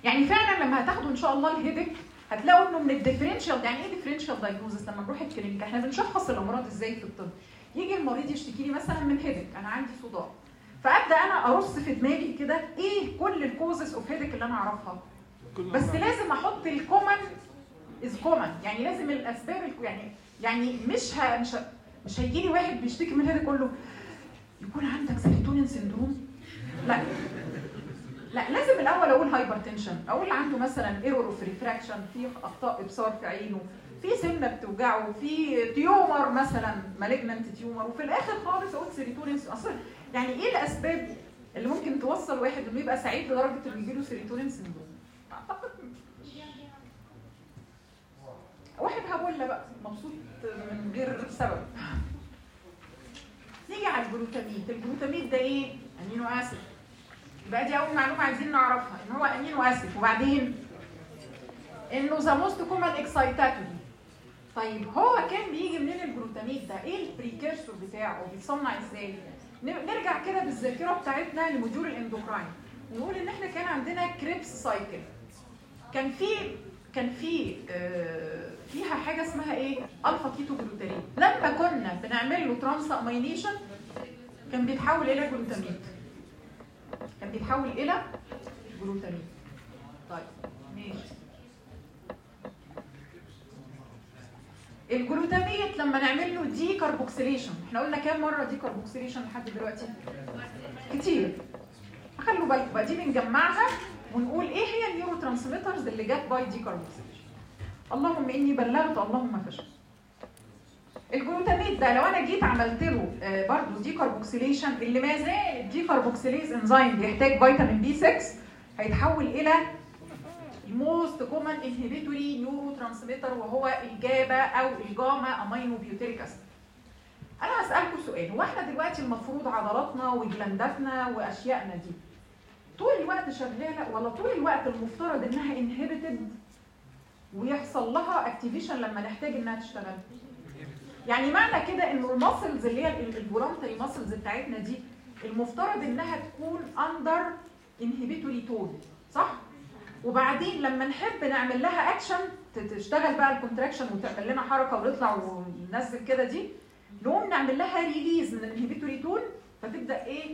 يعني فعلا لما هتاخدوا ان شاء الله الهيدك هتلاقوا انه من الديفرنشال. يعني ايه ديفرنشال دايجنوزس؟ لما نروح الكلينيك احنا بنشخص الامراض ازاي في الطب؟ يجي المريض يشتكي لي مثلا من هيدك، انا عندي صداع، فابدا انا ارص في دماغي كده ايه كل الكوزز اوف هيدك اللي انا اعرفها، بس لازم احط الكومن از كومن، يعني لازم الاسباب يعني يعني مش ه... مش ه... مش هيجي لي واحد بيشتكي من هيدك اقول له يكون عندك سيروتونين سندروم، لا لا، لازم الاول اقول هايبرتنشن، اقول عنده مثلا ايرور اوف ريفراكشن، في اخطاء ابصار في عينه، في سنه بتوجعه، في تيومر مثلا مالجننت تيومر، وفي الاخر خالص اقول سيروتونين. اصلا يعني ايه الاسباب اللي ممكن توصل واحد انه يبقى سعيد لدرجه انه يجي له سيروتونين سندروم؟ اعتقد واحد هبوله بقى مبسوط من غير سبب. نيجي على الجلوتاميت. الجلوتاميت ده ايه؟ امينو اسيد. يبقى دي اول معلومه عايزين نعرفها، ان هو امينو اسيد. وبعدين انه ذا موست كومن اكسايتاتوري. طيب هو كان بيجي منين الجلوتاميت ده؟ ايه البريكيرسور بتاعه؟ بيتصنع ازاي؟ نرجع كده بالذاكره بتاعتنا لموديول الاندوكراين ونقول ان احنا كان عندنا كريبس سايكل. كان في كان في آه فيها حاجه اسمها ايه؟ الفا كيتو جلوتامين. لما كنا بنعمل له ترانس امينيشن كان بيتحول الى جلوتاميت. كان بيتحول الى جلوتامين. طيب ماشي. الجلوتاميت لما نعمل له دي كاربوكسيليشن، احنا قلنا كام مره دي كاربوكسيليشن لحد دلوقتي؟ كتير. خلوا بالكم بقى، دي بنجمعها ونقول ايه هي النيورو ترانسميترز اللي جت باي دي كاربوكسيليشن. اللهم اني بلغت اللهم فشل. الجلوتاميت ده لو انا جيت عملت له برضه دي كاربوكسيليشن، اللي ما زال الدي كاربوكسيليز انزيم بيحتاج فيتامين بي ستة، هيتحول الى الموست كومن انهبيتوري نيورو ترانسميتر وهو الجابا او الجاما امينو بيوتيريك اسيد. انا هسالكم سؤال، هو احنا دلوقتي المفروض عضلاتنا وجلانداتنا واشيائنا دي طول الوقت شغاله ولا طول الوقت المفترض انها انهبيتد ويحصل لها اكتيفيشن لما نحتاج انها تشتغل؟ يعني معنى كده انه الماسلز اللي هي الفولنتري ماسلز بتاعتنا دي المفترض انها تكون اندر انهبيتوري تون، صح؟ وبعدين لما نحب نعمل لها اكشن تشتغل بقى الكونتراكشن وتعمل لنا حركه ونطلع وننزل كده، دي نقوم نعمل لها ريليز من الانهبيتوري تون فتبدا ايه؟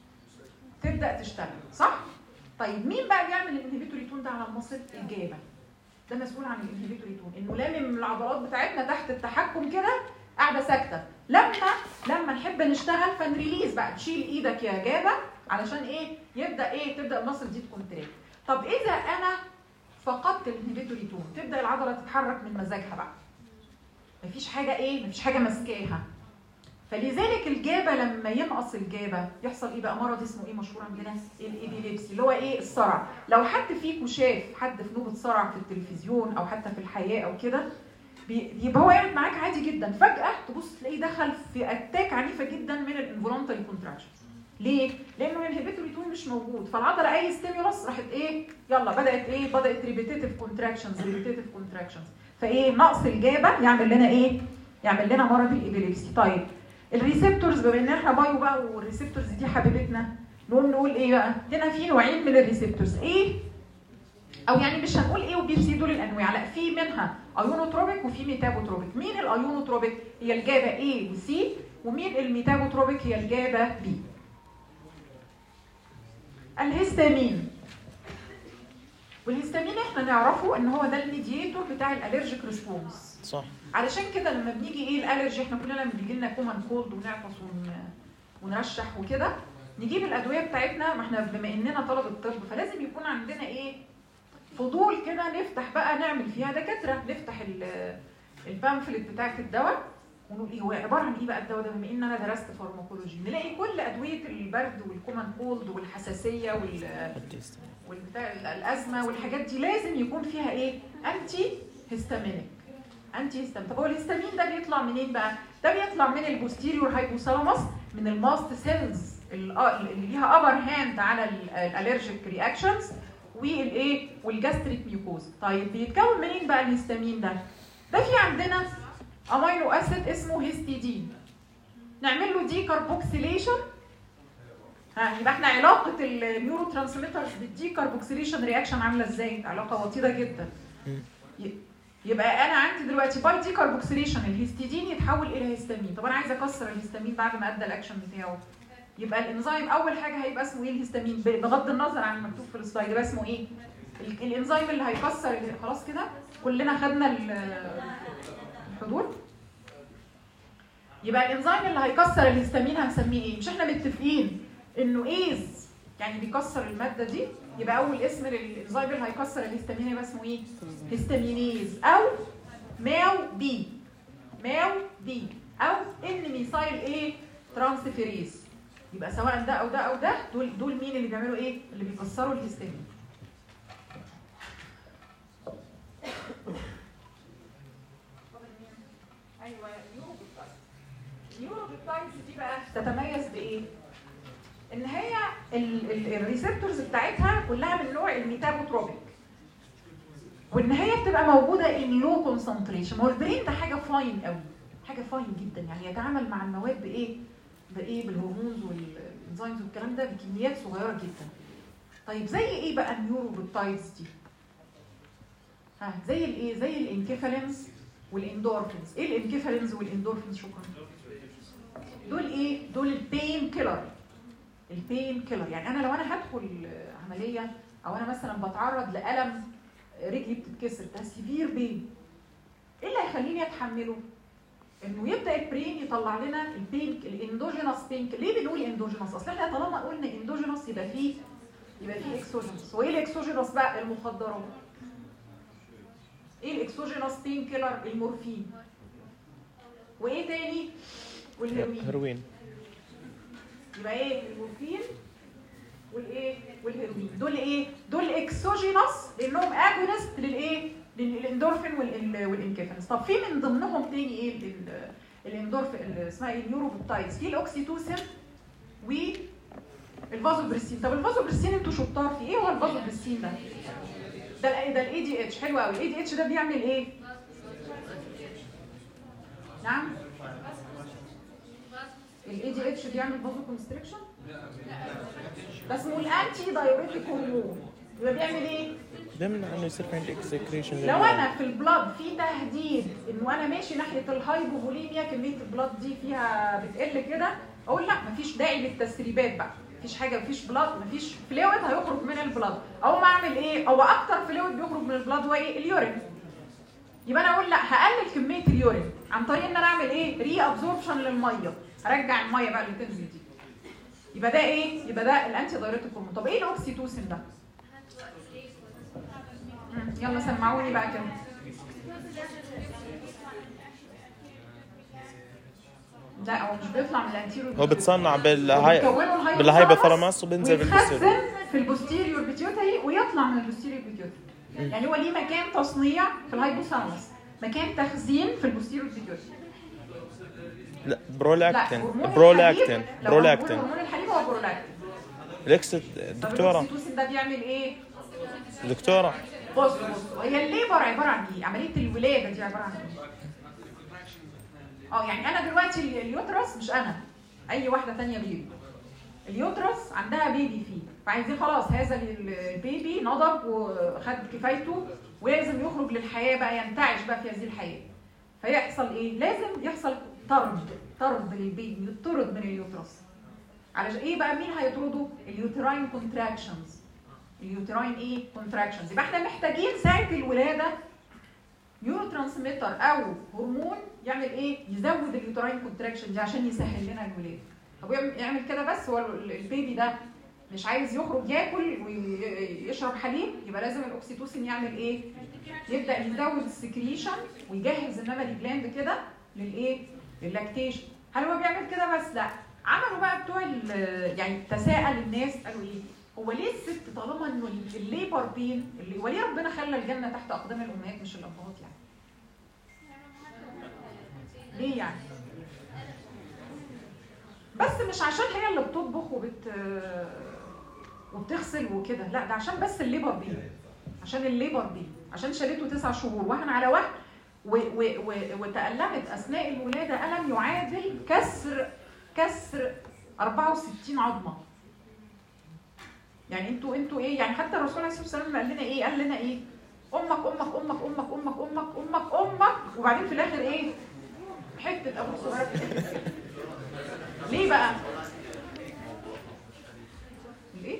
تبدا تشتغل، صح؟ طيب مين بقى بيعمل الانهبيتوري تون ده على المصل؟ الجابا. ده مسؤول عن الانهبيتوري تون، انه لامم العضلات بتاعتنا تحت التحكم كده قاعده ساكته. لما لما نحب نشتغل فنريليز بقى، تشيل ايدك يا جابا علشان ايه؟ يبدا ايه؟ تبدا المصل دي تكونتراكت. طب اذا انا فقدت الانهبيتوري تون تبدا العضله تتحرك من مزاجها بقى. مفيش حاجه ايه؟ مفيش حاجه ماسكاها. فلذلك الجابا لما ينقص الجابا يحصل ايه بقى؟ مرض اسمه ايه مشهور عندنا؟ الابيليبسي، اللي هو ايه؟ الصرع. لو حد فيكم شاف حد في نوبه صرع في التلفزيون او حتى في الحياه او كده، بيبقى هو قاعد معاك عادي جدا، فجاه تبص تلاقيه دخل في اتاك عنيفه جدا من الانفولنتري كونتراكشنز. ليه؟ لانه الانهبيتوري تون مش موجود، فالعضله اي ستيمولس راحت ايه؟ يلا بدات ايه؟ بدات ريبيتيتيف كونتراكشنز ريبيتيتيف كونتراكشنز. فايه؟ نقص الجابا يعمل لنا ايه؟ يعمل لنا مرض الابيليبسي. طيب الريسبتورز، بما ان احنا بايو بقى والريسبتورز دي حبيبتنا، نقوم نقول ايه بقى؟ هنا في نوعين من الريسبتورز، ايه؟ او يعني مش هنقول ايه وبي سي دول الانواع، لا، في منها ايونوتروبيك وفي ميتابوتروبيك. مين الايونوتروبيك؟ هي الجابا A و C، ومين الميتابوتروبيك؟ هي الجابا B. الهستامين. والهستامين احنا نعرفه ان هو ده الميدياتور بتاع الالرجيك ريسبونس. صح. علشان كده لما بنيجي ايه الالرجي، احنا كلنا لما بيجي لنا كومن كولد ونعطس ونرشح وكده، نجيب الادويه بتاعتنا. ما احنا بما اننا طلبه الطب فلازم يكون عندنا ايه؟ فضول كده، نفتح بقى نعمل فيها دكاتره، نفتح البامفلت بتاعت الدواء ونقول ايه هو عباره عن ايه بقى الدواء ده، بما ان انا درست فارماكولوجي. نلاقي كل ادويه البرد والكومن كولد والحساسيه وال والبتاع الازمه والحاجات دي لازم يكون فيها ايه؟ انتي هيستامينيك. انتي هيستامين. طب هو الهيستامين ده بيطلع منين بقى؟ ده بيطلع من البوستيريور هايبوثالاموس، من الماست سيلز اللي ليها ابر هاند على الالرجيك رياكشنز والايه؟ والجاستريك ميوكوز. طيب بيتكون منين بقى الهيستامين ده؟ ده في عندنا امينو اسيد اسمه هيستيدين، نعمل له دي كاربوكسيليشن ها يبقى احنا علاقه النيورو ترانسميترز بالدي كاربوكسيليشن رياكشن عامله ازاي؟ علاقه وطيده جدا. يبقى انا عندي دلوقتي باي دي كاربوكسيليشن الهيستidine يتحول الى هيستامين. طب انا عايزه اكسر الهيستامين بعد ما ادى الاكشن بتاعه. يبقى الانزيم اول حاجه هيبقى اسمه ايه الهيستامين بغض النظر عن المكتوب في السلايد. يبقى اسمه ايه؟ الانزيم اللي هيكسر خلاص كده كلنا خدنا الحدود. يبقى الانزيم اللي هيكسر الهيستامين هنسميه ايه؟ مش احنا متفقين انه ايز يعني بيكسر الماده دي؟ يبقى اول اسم للانزيم اللي هيكسر الهيستامين يبقى اسمه ايه؟ هيستامينيز او ماو بي ماو بي او ان ميثايل ايه ترانسفيريز. يبقى سواء ده او ده او ده دول دول مين اللي بيعملوا ايه؟ اللي بيكسروا الهيستامين. ايوه النيوروبيبتايدز دي بقى تتميز بايه؟ ان هي الريسبتورز بتاعتها كلها من نوع الميتابوتروبيك، وان هي بتبقى موجوده ان لو كونسنتريشن. هو البرين ده حاجه فاين قوي، حاجه فاين جدا، يعني يتعامل مع المواد بايه؟ بايه؟ بالهرمونز والانزيمز والكلام ده بكميات صغيره جدا. طيب زي ايه بقى النيوروبيبتايدز دي؟ ها زي الايه؟ زي الانكيفالينز والاندورفينز. ايه الانكيفالينز والاندورفينز؟ شكرا. دول ايه؟ دول البين كيلر. البين كيلر يعني انا لو انا هدخل عمليه او انا مثلا بتعرض لالم رجلي بتتكسر ده سيفير بين، ايه اللي هيخليني اتحمله؟ انه يبدا البرين يطلع لنا البين الاندوجينوس بين. ليه بنقول اندوجينوس؟ اصل احنا طالما قلنا اندوجينوس يبقى فيه يبقى فيه اكسوجينوس. وايه الاكسوجينوس بقى؟ المخدرات. ايه الاكسوجينوس بين كيلر؟ المورفين. وايه تاني؟ والهيروين. هيروين. يبقى ايه؟ المورفين والايه؟ والهيروين. دول ايه؟ دول اكسوجينوس لانهم اجونست للايه؟ للاندورفين والانكيفالينز. طب في من ضمنهم تاني ايه؟ الاندورفين اسمها ايه؟ النيوروبيبتايدز. في الاوكسيتوسين والفازوبريسين. طب الفازوبريسين انتوا شطار في ايه؟ هو الفازوبريسين ده؟ ده ده الاي دي اتش. حلو قوي. الاي دي اتش ده بيعمل ايه؟ نعم؟ الاي دي اتش بيعمل فازو كونستريكشن؟ ده اسمه الانتي دايوريتيك هرمون. يبقى بيعمل ايه؟ بيمنع انه يصير في عندي اكسكريشن. لو انا في البلاد في تهديد انه انا ماشي ناحيه الهايبوفوليميا، كميه البلاد دي فيها بتقل كده، اقول لا مفيش داعي للتسريبات بقى، مفيش حاجه، مفيش بلاد، مفيش فلويد هيخرج من البلاد. او ما اعمل ايه؟ هو اكتر فلويد بيخرج من البلاد هو ايه؟ اليورين. يبقى انا اقول لا هقلل كميه اليورين عن طريق ان انا اعمل ايه؟ ري ابزوربشن للميه، هرجع الميه بقى اللي تنزل دي. يبقى ده ايه؟ يبقى ده الانتي دايوريتيك هرمون. طب ايه الاوكسيتوسين ده؟ يلا سمعوني بقى كده. لا هو مش بيطلع من الانتيريور، هو بتصنع بالهاي بالهايبوثالاموس وبينزل بالبوستيريور في البوستيريور بيتيوتري ويطلع من البوستيريور بيتيوتري. يعني هو ليه مكان تصنيع في الهايبوثالاموس، مكان تخزين في البوستيريور بيتيوتري. لا برولاكتين برولاكتين برولاكتين هرمون الحليب هو برولاكتين. الاكس دكتوره الاكسيتوسين ده بيعمل ايه؟ دكتوره بص بص هي الليبر عباره عن ايه؟ عمليه الولاده دي عباره عن ايه؟ اه يعني انا دلوقتي اليوترس، مش انا، اي واحده ثانيه بيبي، اليوترس عندها بيبي فيه، فعايزين خلاص هذا البيبي نضج وخد كفايته ولازم يخرج للحياه بقى، ينتعش بقى في هذه الحياه. فيحصل ايه؟ لازم يحصل طرد طرد للبيبي، يطرد من اليوترس. علشان ايه بقى؟ مين هيطرده؟ اليوتراين كونتراكشنز. اليوتراين ايه؟ كونتراكشنز. يبقى احنا محتاجين ساعه الولاده نيورو ترانسميتر او هرمون يعمل ايه؟ يزود اليوتراين كونتراكشن دي عشان يسهل لنا الولاده. طب يعمل كده بس هو البيبي ده مش عايز يخرج ياكل ويشرب حليب، يبقى لازم الاوكسيتوسين يعمل ايه؟ يبدا يزود السكريشن ويجهز المامري جلاند كده للايه؟ للاكتيشن. هل هو بيعمل كده بس؟ لا، عملوا بقى بتوع يعني تساءل الناس قالوا ايه؟ هو ليه الست طالما انه الليبر بين اللي وليه ربنا خلى الجنه تحت اقدام الامهات مش الابهات يعني؟ ليه يعني؟ بس مش عشان هي اللي بتطبخ وبت وبتغسل وكده، لا ده عشان بس الليبر بين، عشان الليبر بين، عشان شالته تسع شهور وهن على وهن وتألمت اثناء الولاده الم يعادل كسر كسر أربعة وستين عظمه. يعني انتوا انتوا ايه يعني حتى الرسول عليه الصلاه والسلام قال لنا ايه قال لنا ايه امك امك امك امك امك امك امك امك وبعدين في الاخر ايه حته ابو صغيره ليه بقى ليه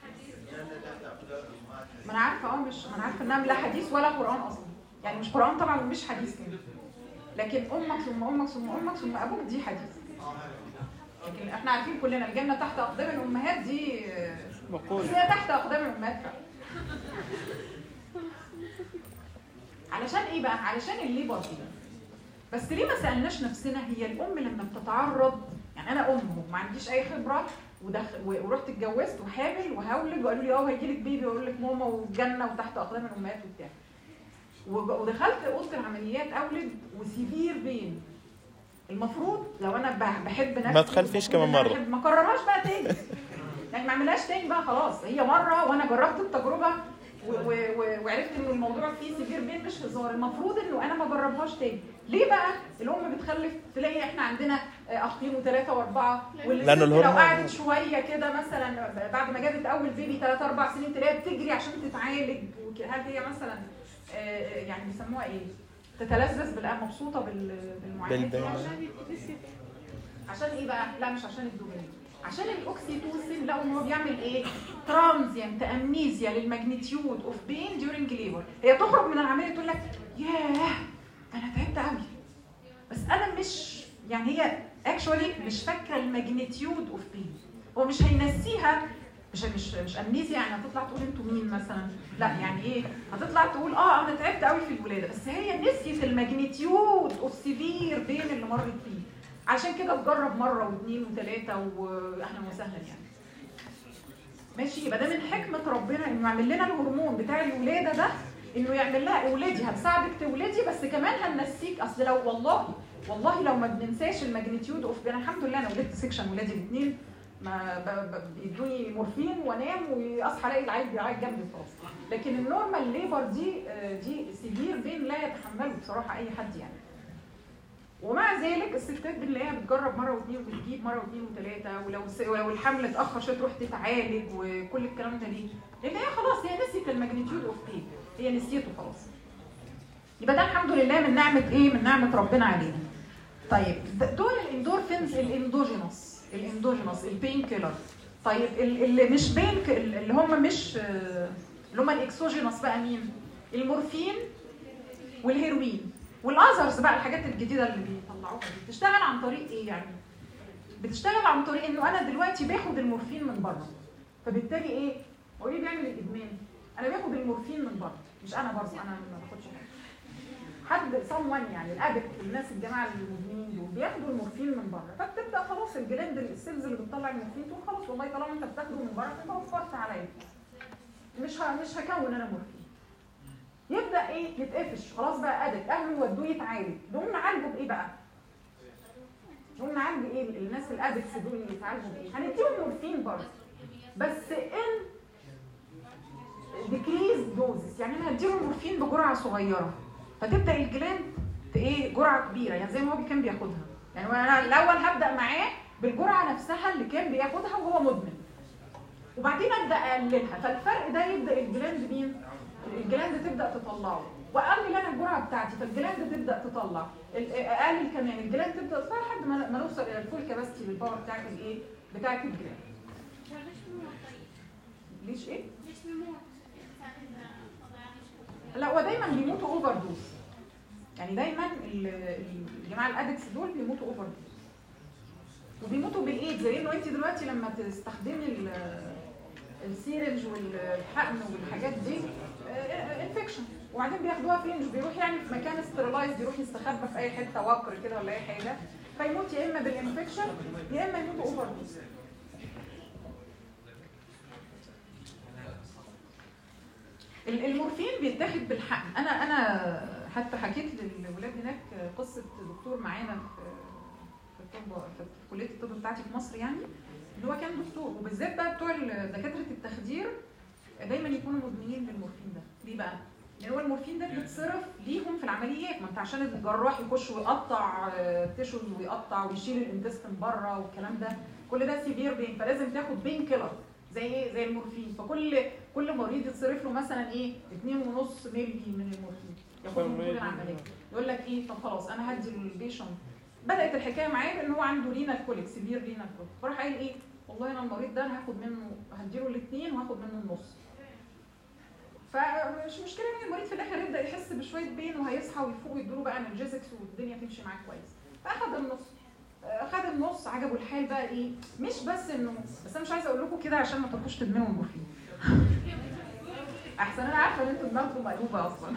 ما انا عارفه اه مش ما انا عارفه انها لا حديث ولا قران اصلا يعني مش قران طبعا ومش حديث كمان لكن امك ثم امك ثم امك ثم ابوك دي حديث لكن احنا عارفين كلنا الجنه تحت اقدام الامهات دي مقول هي تحت اقدام الامهات فعلا علشان ايه بقى علشان الليبر دي بس ليه ما سالناش نفسنا هي الام لما بتتعرض يعني انا ام ما عنديش اي خبره ودخل ورحت اتجوزت وحامل وهولد وقالوا لي اه هيجي لك بيبي واقول لك ماما والجنه وتحت اقدام الامهات وبتاع ودخلت اوضه العمليات اولد وسيفير بين المفروض لو انا بحب نفسي ما تخلفيش كمان مره ما اكررهاش بقى تاني يعني ما اعملهاش تاني بقى خلاص هي مره وانا جربت التجربه وعرفت انه الموضوع فيه سيفير بين مش هزار المفروض انه انا ما اجربهاش تاني ليه بقى الام بتخلف تلاقي احنا عندنا اخين وثلاثه واربعه والست لو قعدت شويه كده مثلا بعد ما جابت اول بيبي ثلاث اربع سنين تلاقيها بتجري عشان تتعالج هل هي مثلا يعني بيسموها ايه تتلذذ بالأم مبسوطه بالمعالجه عشان عشان ايه بقى لا مش عشان الدوبامين عشان الاوكسيتوسين لقوا ان هو بيعمل ايه ترانزيانت امنيزيا للماجنتيود اوف بين ديورنج ليبر هي تخرج من العمليه تقول لك ياه انا تعبت قوي بس انا مش يعني هي اكشوالي مش فاكره الماجنتيود اوف بين هو مش هينسيها مش مش مش امنيزيا يعني هتطلع تقول انتوا مين مثلا لا يعني ايه هتطلع تقول اه انا تعبت قوي في الولاده بس هي نسيت الماجنتيود اوف سيفير بين اللي مرت فيه عشان كده تجرب مره واثنين وثلاثه واهلا وسهلا يعني ماشي يبقى ده من حكمه ربنا انه يعمل لنا الهرمون بتاع الولاده ده انه يعمل لها اولادي هتساعدك تولدي بس كمان هنسيك اصل لو والله والله لو ما بننساش الماجنتيود اوف بين الحمد لله انا ولدت سيكشن ولادي الاثنين ما بيدوني مورفين وانام واصحى الاقي العيل بيعيط جنبي خلاص لكن النورمال ليبر دي دي سيفير بين لا يتحمله بصراحه اي حد يعني ومع ذلك الستات بنلاقيها بتجرب مره واثنين وبتجيب مره واثنين وثلاثه ولو ولو الحمل اتاخر شويه تروح تتعالج وكل الكلام ده ليه؟ لان هي خلاص هي نسيت الماجنتيود اوف بين هي نسيته خلاص. يبقى ده الحمد لله من نعمه ايه؟ من نعمه ربنا علينا. طيب دول الاندورفينز الاندوجينوس الاندوجينوس البين كيلر. طيب اللي مش بين اللي هم مش اللي هم الاكسوجينوس بقى مين؟ المورفين والهيروين والاذرز بقى الحاجات الجديده اللي بيطلعوها دي بتشتغل عن طريق ايه يعني؟ بتشتغل عن طريق انه انا دلوقتي باخد المورفين من بره فبالتالي ايه؟ هو ايه بيعمل الادمان؟ انا باخد المورفين من بره مش انا برضه انا ما باخدش حاجه حد someone يعني الادكت الناس الجماعه المدمنين دول بياخدوا المورفين من بره فبتبدا خلاص الجلاند السيلز اللي بتطلع المورفين تقول خلاص والله طالما انت بتاخده من بره فانت وفرت عليا مش مش هكون انا مورفين يبدا ايه يتقفش خلاص بقى ادك اهله ودوه يتعالج دول نعالجه بايه بقى دول نعالجه ايه الناس الادكس دول يتعالجوا بايه هنديهم مورفين برضه بس ان ديكريز دوزز يعني انا هديهم مورفين بجرعه صغيره فتبدا الجلاند ايه جرعه كبيره يعني زي ما هو كان بياخدها يعني انا الاول هبدا معاه بالجرعه نفسها اللي كان بياخدها وهو مدمن وبعدين ابدا اقللها فالفرق ده يبدا الجلاند مين الجلاند تبدا تطلعه واقلل انا الجرعه بتاعتي فالجلاند تبدا تطلع اقلل كمان الجلاند تبدا تطلع لحد ما نوصل الى الفول كاباسيتي بالباور بتاعت الايه بتاعت الجلاند ليش ايه لا هو دايما بيموتوا اوفر دوز يعني دايما الجماعه الادكس دول بيموتوا اوفر دوز وبيموتوا بالايدز لانه انت دلوقتي لما تستخدمي السيرنج والحقن والحاجات دي انفكشن وبعدين بياخدوها فين مش بيروح يعني في مكان استرلايز يروح يستخبى في اي حته وكر كده ولا اي حاجه فيموت يا اما بالانفكشن يا اما يموت اوفر دوز المورفين بيتاخد بالحقن انا انا حتى حكيت للولاد هناك قصه دكتور معانا في في الطب في كليه الطب بتاعتي في مصر يعني اللي هو كان دكتور وبالذات بقى بتوع دكاتره التخدير دايما يكونوا مدمنين للمورفين ده ليه بقى؟ لان هو المورفين ده بيتصرف ليهم في العمليات ما انت عشان الجراح يخش ويقطع تيشوز ويقطع ويشيل الانتستين بره والكلام ده كل ده سيفير بين فلازم تاخد بين كيلر زي ايه؟ زي المورفين. فكل كل مريض يتصرف له مثلا ايه؟ اتنين ونص مللي من المورفين ياخدهم طول العمليه. يقول لك ايه؟ طب خلاص انا هدي البيشنت. بدات الحكايه معاه بان هو عنده رينال كوليك، سيفير رينال كوليك، فراح قال ايه؟ والله انا المريض ده انا هاخد منه، هديله الاثنين وهاخد منه النص. فمش مشكله ان المريض في الاخر يبدا يحس بشويه بين وهيصحى ويفوق ويدوا بقى انرجيزكس والدنيا تمشي معاه كويس. فاخد النص. خد النص، عجبه الحال بقى ايه؟ مش بس انه، بس انا مش عايزه اقول لكم كده عشان ما تروحوش تدمنوا المورفين. احسن انا عارفه ان انتوا دماغكم مقلوبه اصلا.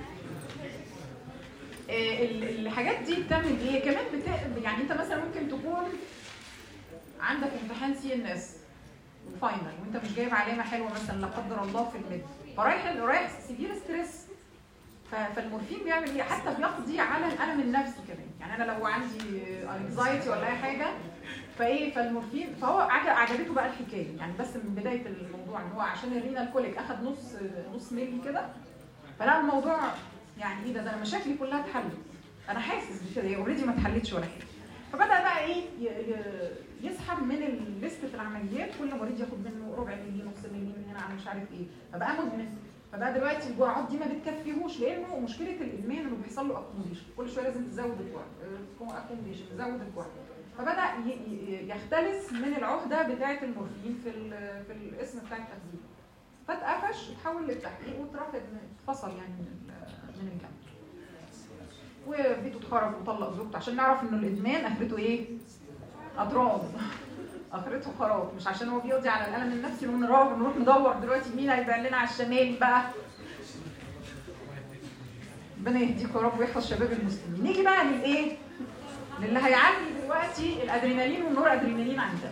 الحاجات دي بتعمل ايه؟ كمان بت... يعني انت مثلا ممكن تكون عندك امتحان سي ان اس وفاينل وانت مش جايب علامه حلوه مثلا لا قدر الله في الميد، فرايح رايح سيفير ستريس. فالمورفين بيعمل ايه؟ حتى بيقضي على الالم النفسي كمان. يعني انا لو عندي انكزايتي ولا اي حاجه فايه فالمورفين، فهو عجبته بقى الحكايه يعني. بس من بدايه الموضوع ان هو عشان الرينال كوليك اخد نص نص مللي كده، فلا الموضوع يعني ايه ده؟ ده انا مشاكلي كلها اتحلت. انا حاسس بكده، هي اوريدي ما اتحلتش ولا حاجه. فبدا بقى ايه؟ يسحب من الليست العمليات، كل مريض ياخد منه ربع مللي، نص مللي من هنا، على مش عارف ايه. فبقى مدمن. فبقى دلوقتي الجرعات دي ما بتكفيهوش، لانه مشكله الادمان انه بيحصل له اكوموديشن، كل شويه لازم تزود الجرعه، اكوموديشن تزود الجرعه. فبدا يختلس من العهده بتاعه المورفين في في الاسم بتاع التخزين. فاتقفش، اتحول للتحقيق واترفض، اتفصل يعني من من الجامعه. وبيته اتخرج وطلق زوجته عشان نعرف انه الادمان اخرته ايه؟ اضرار. اخرته خراب، مش عشان هو بيقضي على الالم النفسي ونروح نروح ندور دلوقتي مين هيبيع لنا على الشمال بقى. ربنا يهديكم يا رب ويحفظ شباب المسلمين. نيجي بقى للايه؟ للي هيعلي دلوقتي الادرينالين والنور ادرينالين عندنا.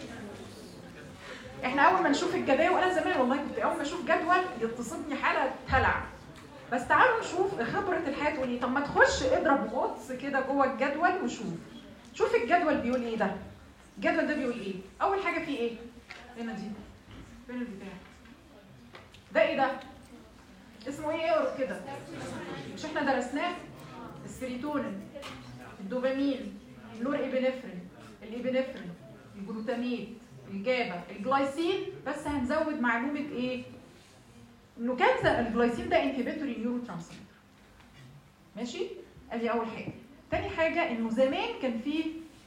احنا اول ما نشوف الجداول، انا زمان والله كنت اول ما اشوف جدول يتصدني حاله هلع. بس تعالوا نشوف خبره الحياه تقول ايه. طب ما تخش اضرب غطس كده جوه الجدول وشوف. شوف الجدول بيقول ايه ده؟ الجدول ده بيقول ايه؟ اول حاجه فيه ايه؟ هنا دي. فين البتاع؟ ده ايه ده؟ اسمه ايه كده؟ مش احنا درسناه؟ السيروتونين، الدوبامين، النور ابنفرين، الابنفرين، الجلوتاميت، الجابا، الجلايسين. بس هنزود معلومه ايه؟ انه كان الجلايسين ده انهبيتوري نيورو ترانسميتر. ماشي؟ ادي اول حاجه. تاني حاجه انه زمان كان فيه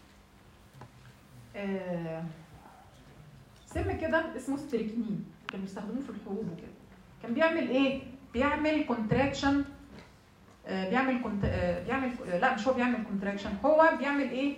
آه سم كده اسمه ستريكنين، كانوا بيستخدموه في الحروب وكده. كان بيعمل ايه؟ بيعمل كونتراكشن، آه بيعمل كونت... آه بيعمل آه لا مش هو بيعمل كونتراكشن، هو بيعمل ايه؟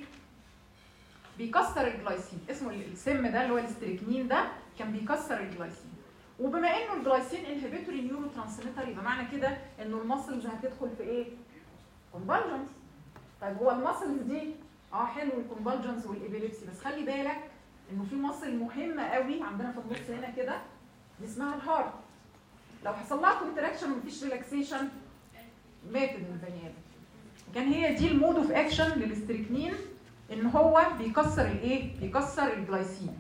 بيكسر الجلايسين. اسمه السم ده اللي هو الستريكنين ده كان بيكسر الجلايسين. وبما انه الجلايسين انهبيتوري نيورو ترانسميتر، يبقى معنى كده انه الماسلز هتدخل في ايه؟ كونفالجنس. طيب هو الماسلز دي اه حلو الكونفالجنس والابيليبسي، بس خلي بالك انه في ماسل مهمه قوي عندنا في النص هنا كده، دي اسمها الهارت. لو حصل لها كونتراكشن ومفيش ريلاكسيشن ماتت البني ادم. كان هي دي المود اوف اكشن للاستريكنين، ان هو بيكسر الايه؟ بيكسر الجلايسين.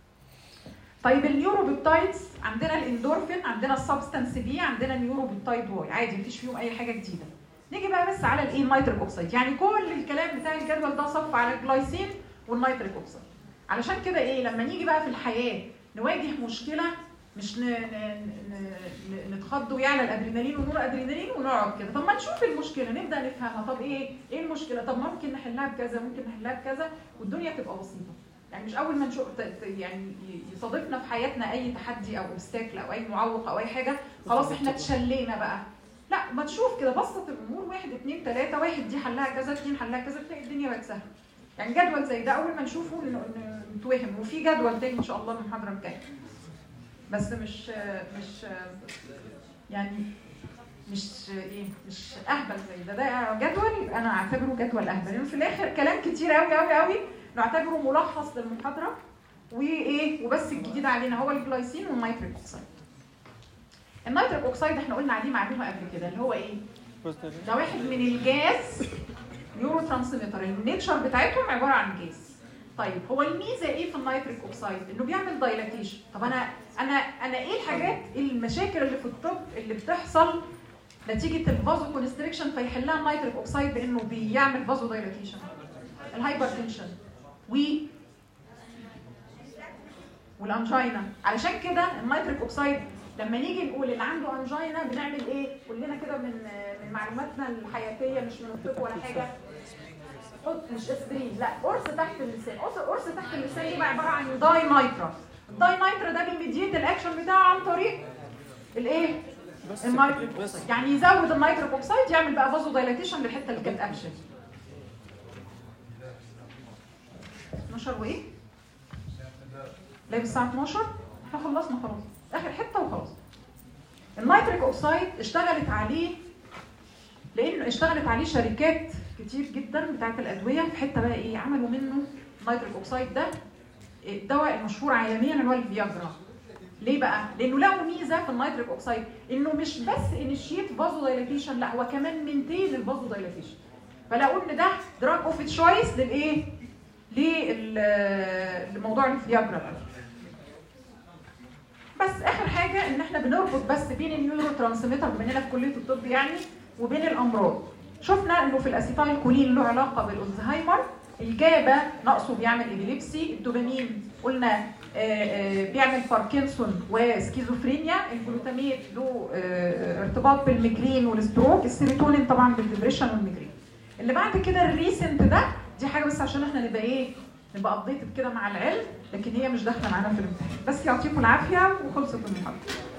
طيب النيوروبيبتايدز عندنا الاندورفين، عندنا السبستانس بي، عندنا النيوروبيبتايد واي، عادي مفيش فيهم اي حاجه جديده. نيجي بقى بس على الايه؟ النيتريك اوكسيد. يعني كل الكلام بتاع الجدول ده صف على الجلايسين والنيتريك اوكسيد. علشان كده ايه؟ لما نيجي بقى في الحياه نواجه مشكله، مش ن... ن... ن... نتخض ويعلى الادرينالين ونور ادرينالين ونقعد كده. طب ما نشوف المشكله نبدا نفهمها. طب ايه؟ ايه المشكله؟ طب ممكن نحلها بكذا، ممكن نحلها بكذا، والدنيا تبقى بسيطه. يعني مش اول ما نشوف يعني يصادفنا في حياتنا اي تحدي او اوبستاكل او اي معوق او اي حاجه خلاص احنا اتشلينا بقى. لا، ما تشوف كده بسط الامور، واحد اثنين ثلاثه، واحد دي حلها كذا، اثنين حلها كذا، تلاقي الدنيا بقت سهله. يعني جدول زي ده اول ما نشوفه نتوهم. وفي جدول تاني ان شاء الله المحاضره الجايه، بس مش مش يعني مش ايه مش اهبل زي ده. ده جدول انا اعتبره جدول اهبل، لانه في الاخر كلام كتير قوي قوي قوي نعتبره ملخص للمحاضره وايه وبس. الجديد علينا هو الجلايسين والنيتريك اوكسيد. النيتريك اوكسيد احنا قلنا عليه معلومه قبل كده، اللي هو ايه؟ ده واحد من الجاز نيورو ترانسميتر، النيتشر بتاعتهم عباره عن جاز. طيب هو الميزه ايه في النيتريك اوكسيد؟ انه بيعمل دايلاتيشن. طب انا انا انا ايه الحاجات المشاكل اللي في الطب اللي بتحصل نتيجه الفازو كونستريكشن فيحلها النيتريك اوكسيد بانه بيعمل فازو دايلاتيشن؟ الهايبرتنشن و والانجينا. علشان كده النيتريك اوكسيد لما نيجي نقول اللي عنده انجينا بنعمل ايه؟ كلنا كده من من معلوماتنا الحياتيه مش من الطب ولا حاجه. حط مش اسبرين، لا قرص تحت اللسان. قرص تحت اللسان دي بقى عباره عن داي نايترا. الداي نايترا ده بيميديت الاكشن بتاعه عن طريق الايه؟ النيتريك اوكسيد. يعني يزود النيتريك اوكسيد يعمل بقى فازو دايلاتيشن للحته اللي كانت قفشه. اتناشر وايه؟ لابس الساعه اتناشر؟ احنا خلصنا خلاص. اخر حته وخلاص. النيتريك اوكسيد اشتغلت عليه لانه اشتغلت عليه شركات كتير جدا بتاعت الادويه في حته بقى ايه؟ عملوا منه النيتريك اوكسيد ده الدواء المشهور عالميا اللي هو الفياجرا. ليه بقى؟ لانه له ميزه في النيتريك اوكسيد انه مش بس انيشيت فازو دايلاتيشن، لا هو كمان مينتين الفازو دايلاتيشن. فلقوا ان ده دراج اوف تشويس للايه؟ للموضوع الفياجرا ده. بس اخر حاجه ان احنا بنربط بس بين النيورو ترانسميتر بما اننا في كليه الطب يعني وبين الامراض. شفنا انه في الاسيتايل كولين له علاقه بالالزهايمر، الجابا نقصه بيعمل ابيليبسي، الدوبامين قلنا آآ آآ بيعمل باركنسون وسكيزوفرينيا، الجلوتاميت له ارتباط بالميجرين والستروك، السيروتونين طبعا بالدبريشن والميجرين. اللي بعد كده الريسنت ده دي حاجه بس عشان احنا نبقى ايه؟ نبقى ابديتد كده مع العلم، لكن هي مش داخله معانا في الامتحان. بس يعطيكم العافيه وخلصت المحاضره.